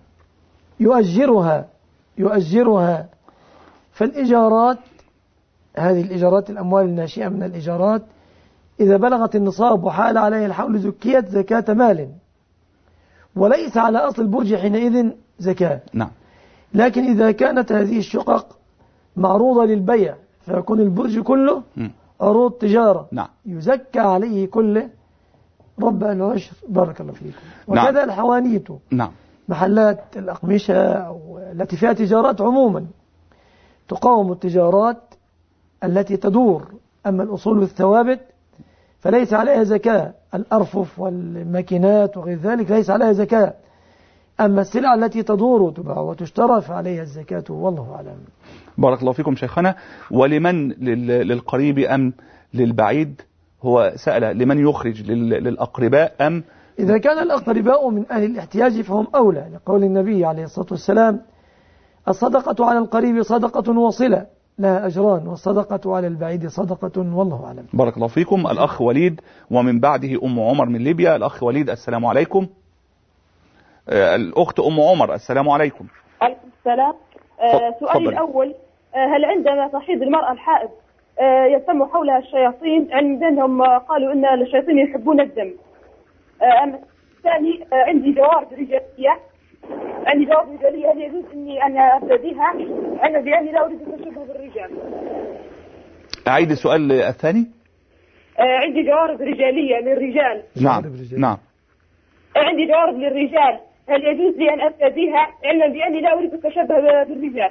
يؤجرها، فالإيجارات، هذه الإيجارات، الأموال الناشئة من الإيجارات، إذا بلغت النصاب وحال عليها الحول زكيت زكاة مال، وليس على أصل البرج حينئذ زكاة. نعم. لكن إذا كانت هذه الشقق معروضة للبيع فيكون البرج كله عروض تجارة. نعم. يزكى عليه كله ربع العشر. بارك الله فيكم. وكذا نعم. الحوانيت. نعم. محلات الأقمشة أو التي فيها تجارات عموما تقاوم التجارات التي تدور. أما الأصول والثوابت فليس عليها زكاة، الأرفف والماكينات وغير ذلك ليس عليها زكاة. أما السلع التي تدور وتباع وتشترى فعليها الزكاة، والله أعلم. بارك الله فيكم شيخنا. ولمن للقريب أم للبعيد؟ هو سأل لمن يخرج، للأقرباء أم؟ إذا كان الأقرباء من أهل الاحتياج فهم أولى، لقول النبي عليه الصلاة والسلام: الصدقة على القريب صدقة وصلة لها أجران، والصدقة على البعيد صدقة، والله أعلم. بارك الله فيكم. الأخ وليد ومن بعده أم عمر من ليبيا. الأخ وليد السلام عليكم. الأخت أم عمر السلام عليكم. عليكم السلام. سؤالي الأول: هل عندما تحيض المرأة الحائض يتم حولها الشياطين؟ عندهم قالوا أن الشياطين يحبون الدم. أما الثاني، عندي جوارب رجالية، هل يجوز أني أنا أبتديها؟ أنا بأني لا أريد التشبه بالرجال. أعيد السؤال الثاني. عندي جوارب رجالية للرجال. نعم. عندي جوارب للرجال، هل يجوز لي أن أبتديها علما بأني لا أريد التشبه بالرجال؟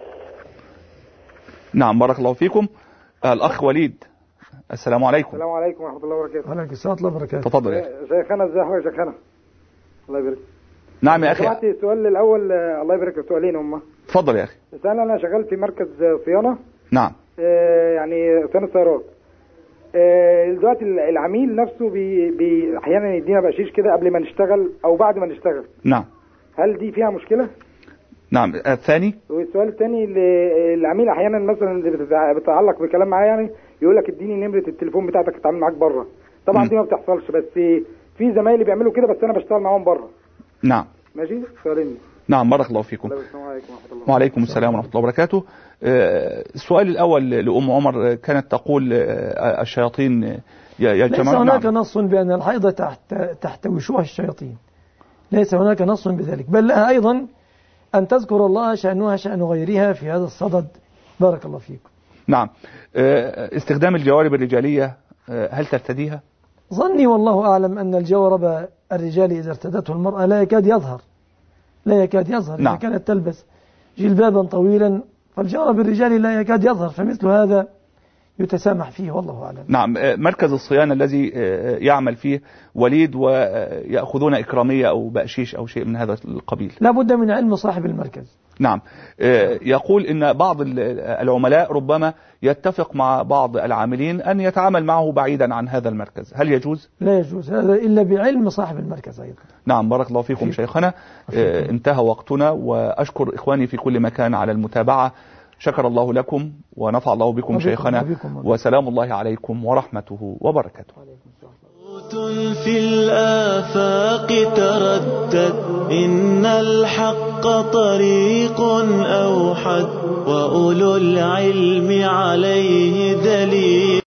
نعم. بارك الله فيكم. الأخ وليد السلام عليكم. السلام عليكم ورحمة الله وبركاته. وعليكم السلام ورحمة الله وبركاته. تفضل يا أخي. شيخنا ازي حضرتك يا شيخنا؟ الله يبارك. نعم يا أخي. سمعتي السؤال الأول؟ الله يبارك. سؤالين هم. تفضل يا أخي. أنا شغال في مركز صيانة. نعم. يعني صيانة سيارات. دلوقتي العميل نفسه أحيانا يدينا بقشيش كده قبل ما نشتغل أو بعد ما نشتغل. نعم. هل دي فيها مشكلة؟ نعم. الثاني. والسؤال الثاني، العميل أحيانا مثلا بتتعلق بكلام معاه، يعني يقول لك اديني نمره التليفون بتاعتك اتعامل معاك بره. طبعا دي ما بتحصلش، بس في زمايلي بيعملوا كده، بس انا بشتغل معاهم بره. نعم ماشي. سؤالين. نعم بارك الله فيكم. السلام عليكم ورحمه الله. وعليكم السلام ورحمه الله وبركاته. السؤال الاول لأم عمر، كانت تقول الشياطين يجتمعون. ليس هناك نص بأن الحيضة تحتوشها الشياطين، ليس هناك نص بذلك، بل لها أيضا أن تذكر الله شأنها شأن غيرها في هذا الصدد. بارك الله فيكم. نعم. استخدام الجوارب الرجالية هل ترتديها؟ ظني والله أعلم أن الجورب الرجالي إذا ارتدته المرأة لا يكاد يظهر، نعم. إذا كانت تلبس جلبابا طويلا فالجورب الرجالي لا يكاد يظهر، فمثل هذا يتسامح فيه والله أعلم. نعم. مركز الصيانة الذي يعمل فيه وليد ويأخذون إكرامية أو بأشيش أو شيء من هذا القبيل، لا بد من علم صاحب المركز. نعم. يقول إن بعض العملاء ربما يتفق مع بعض العاملين أن يتعامل معه بعيدا عن هذا المركز، هل يجوز؟ لا يجوز هذا إلا بعلم صاحب المركز أيضا. نعم بارك الله فيكم شيخنا. انتهى وقتنا، وأشكر إخواني في كل مكان على المتابعة. شكر الله لكم ونفع الله بكم شيخنا، وسلام الله عليكم ورحمته وبركاته. في الآفاق تردد إن الحق طريق أوحد وأولو العلم عليه دليل.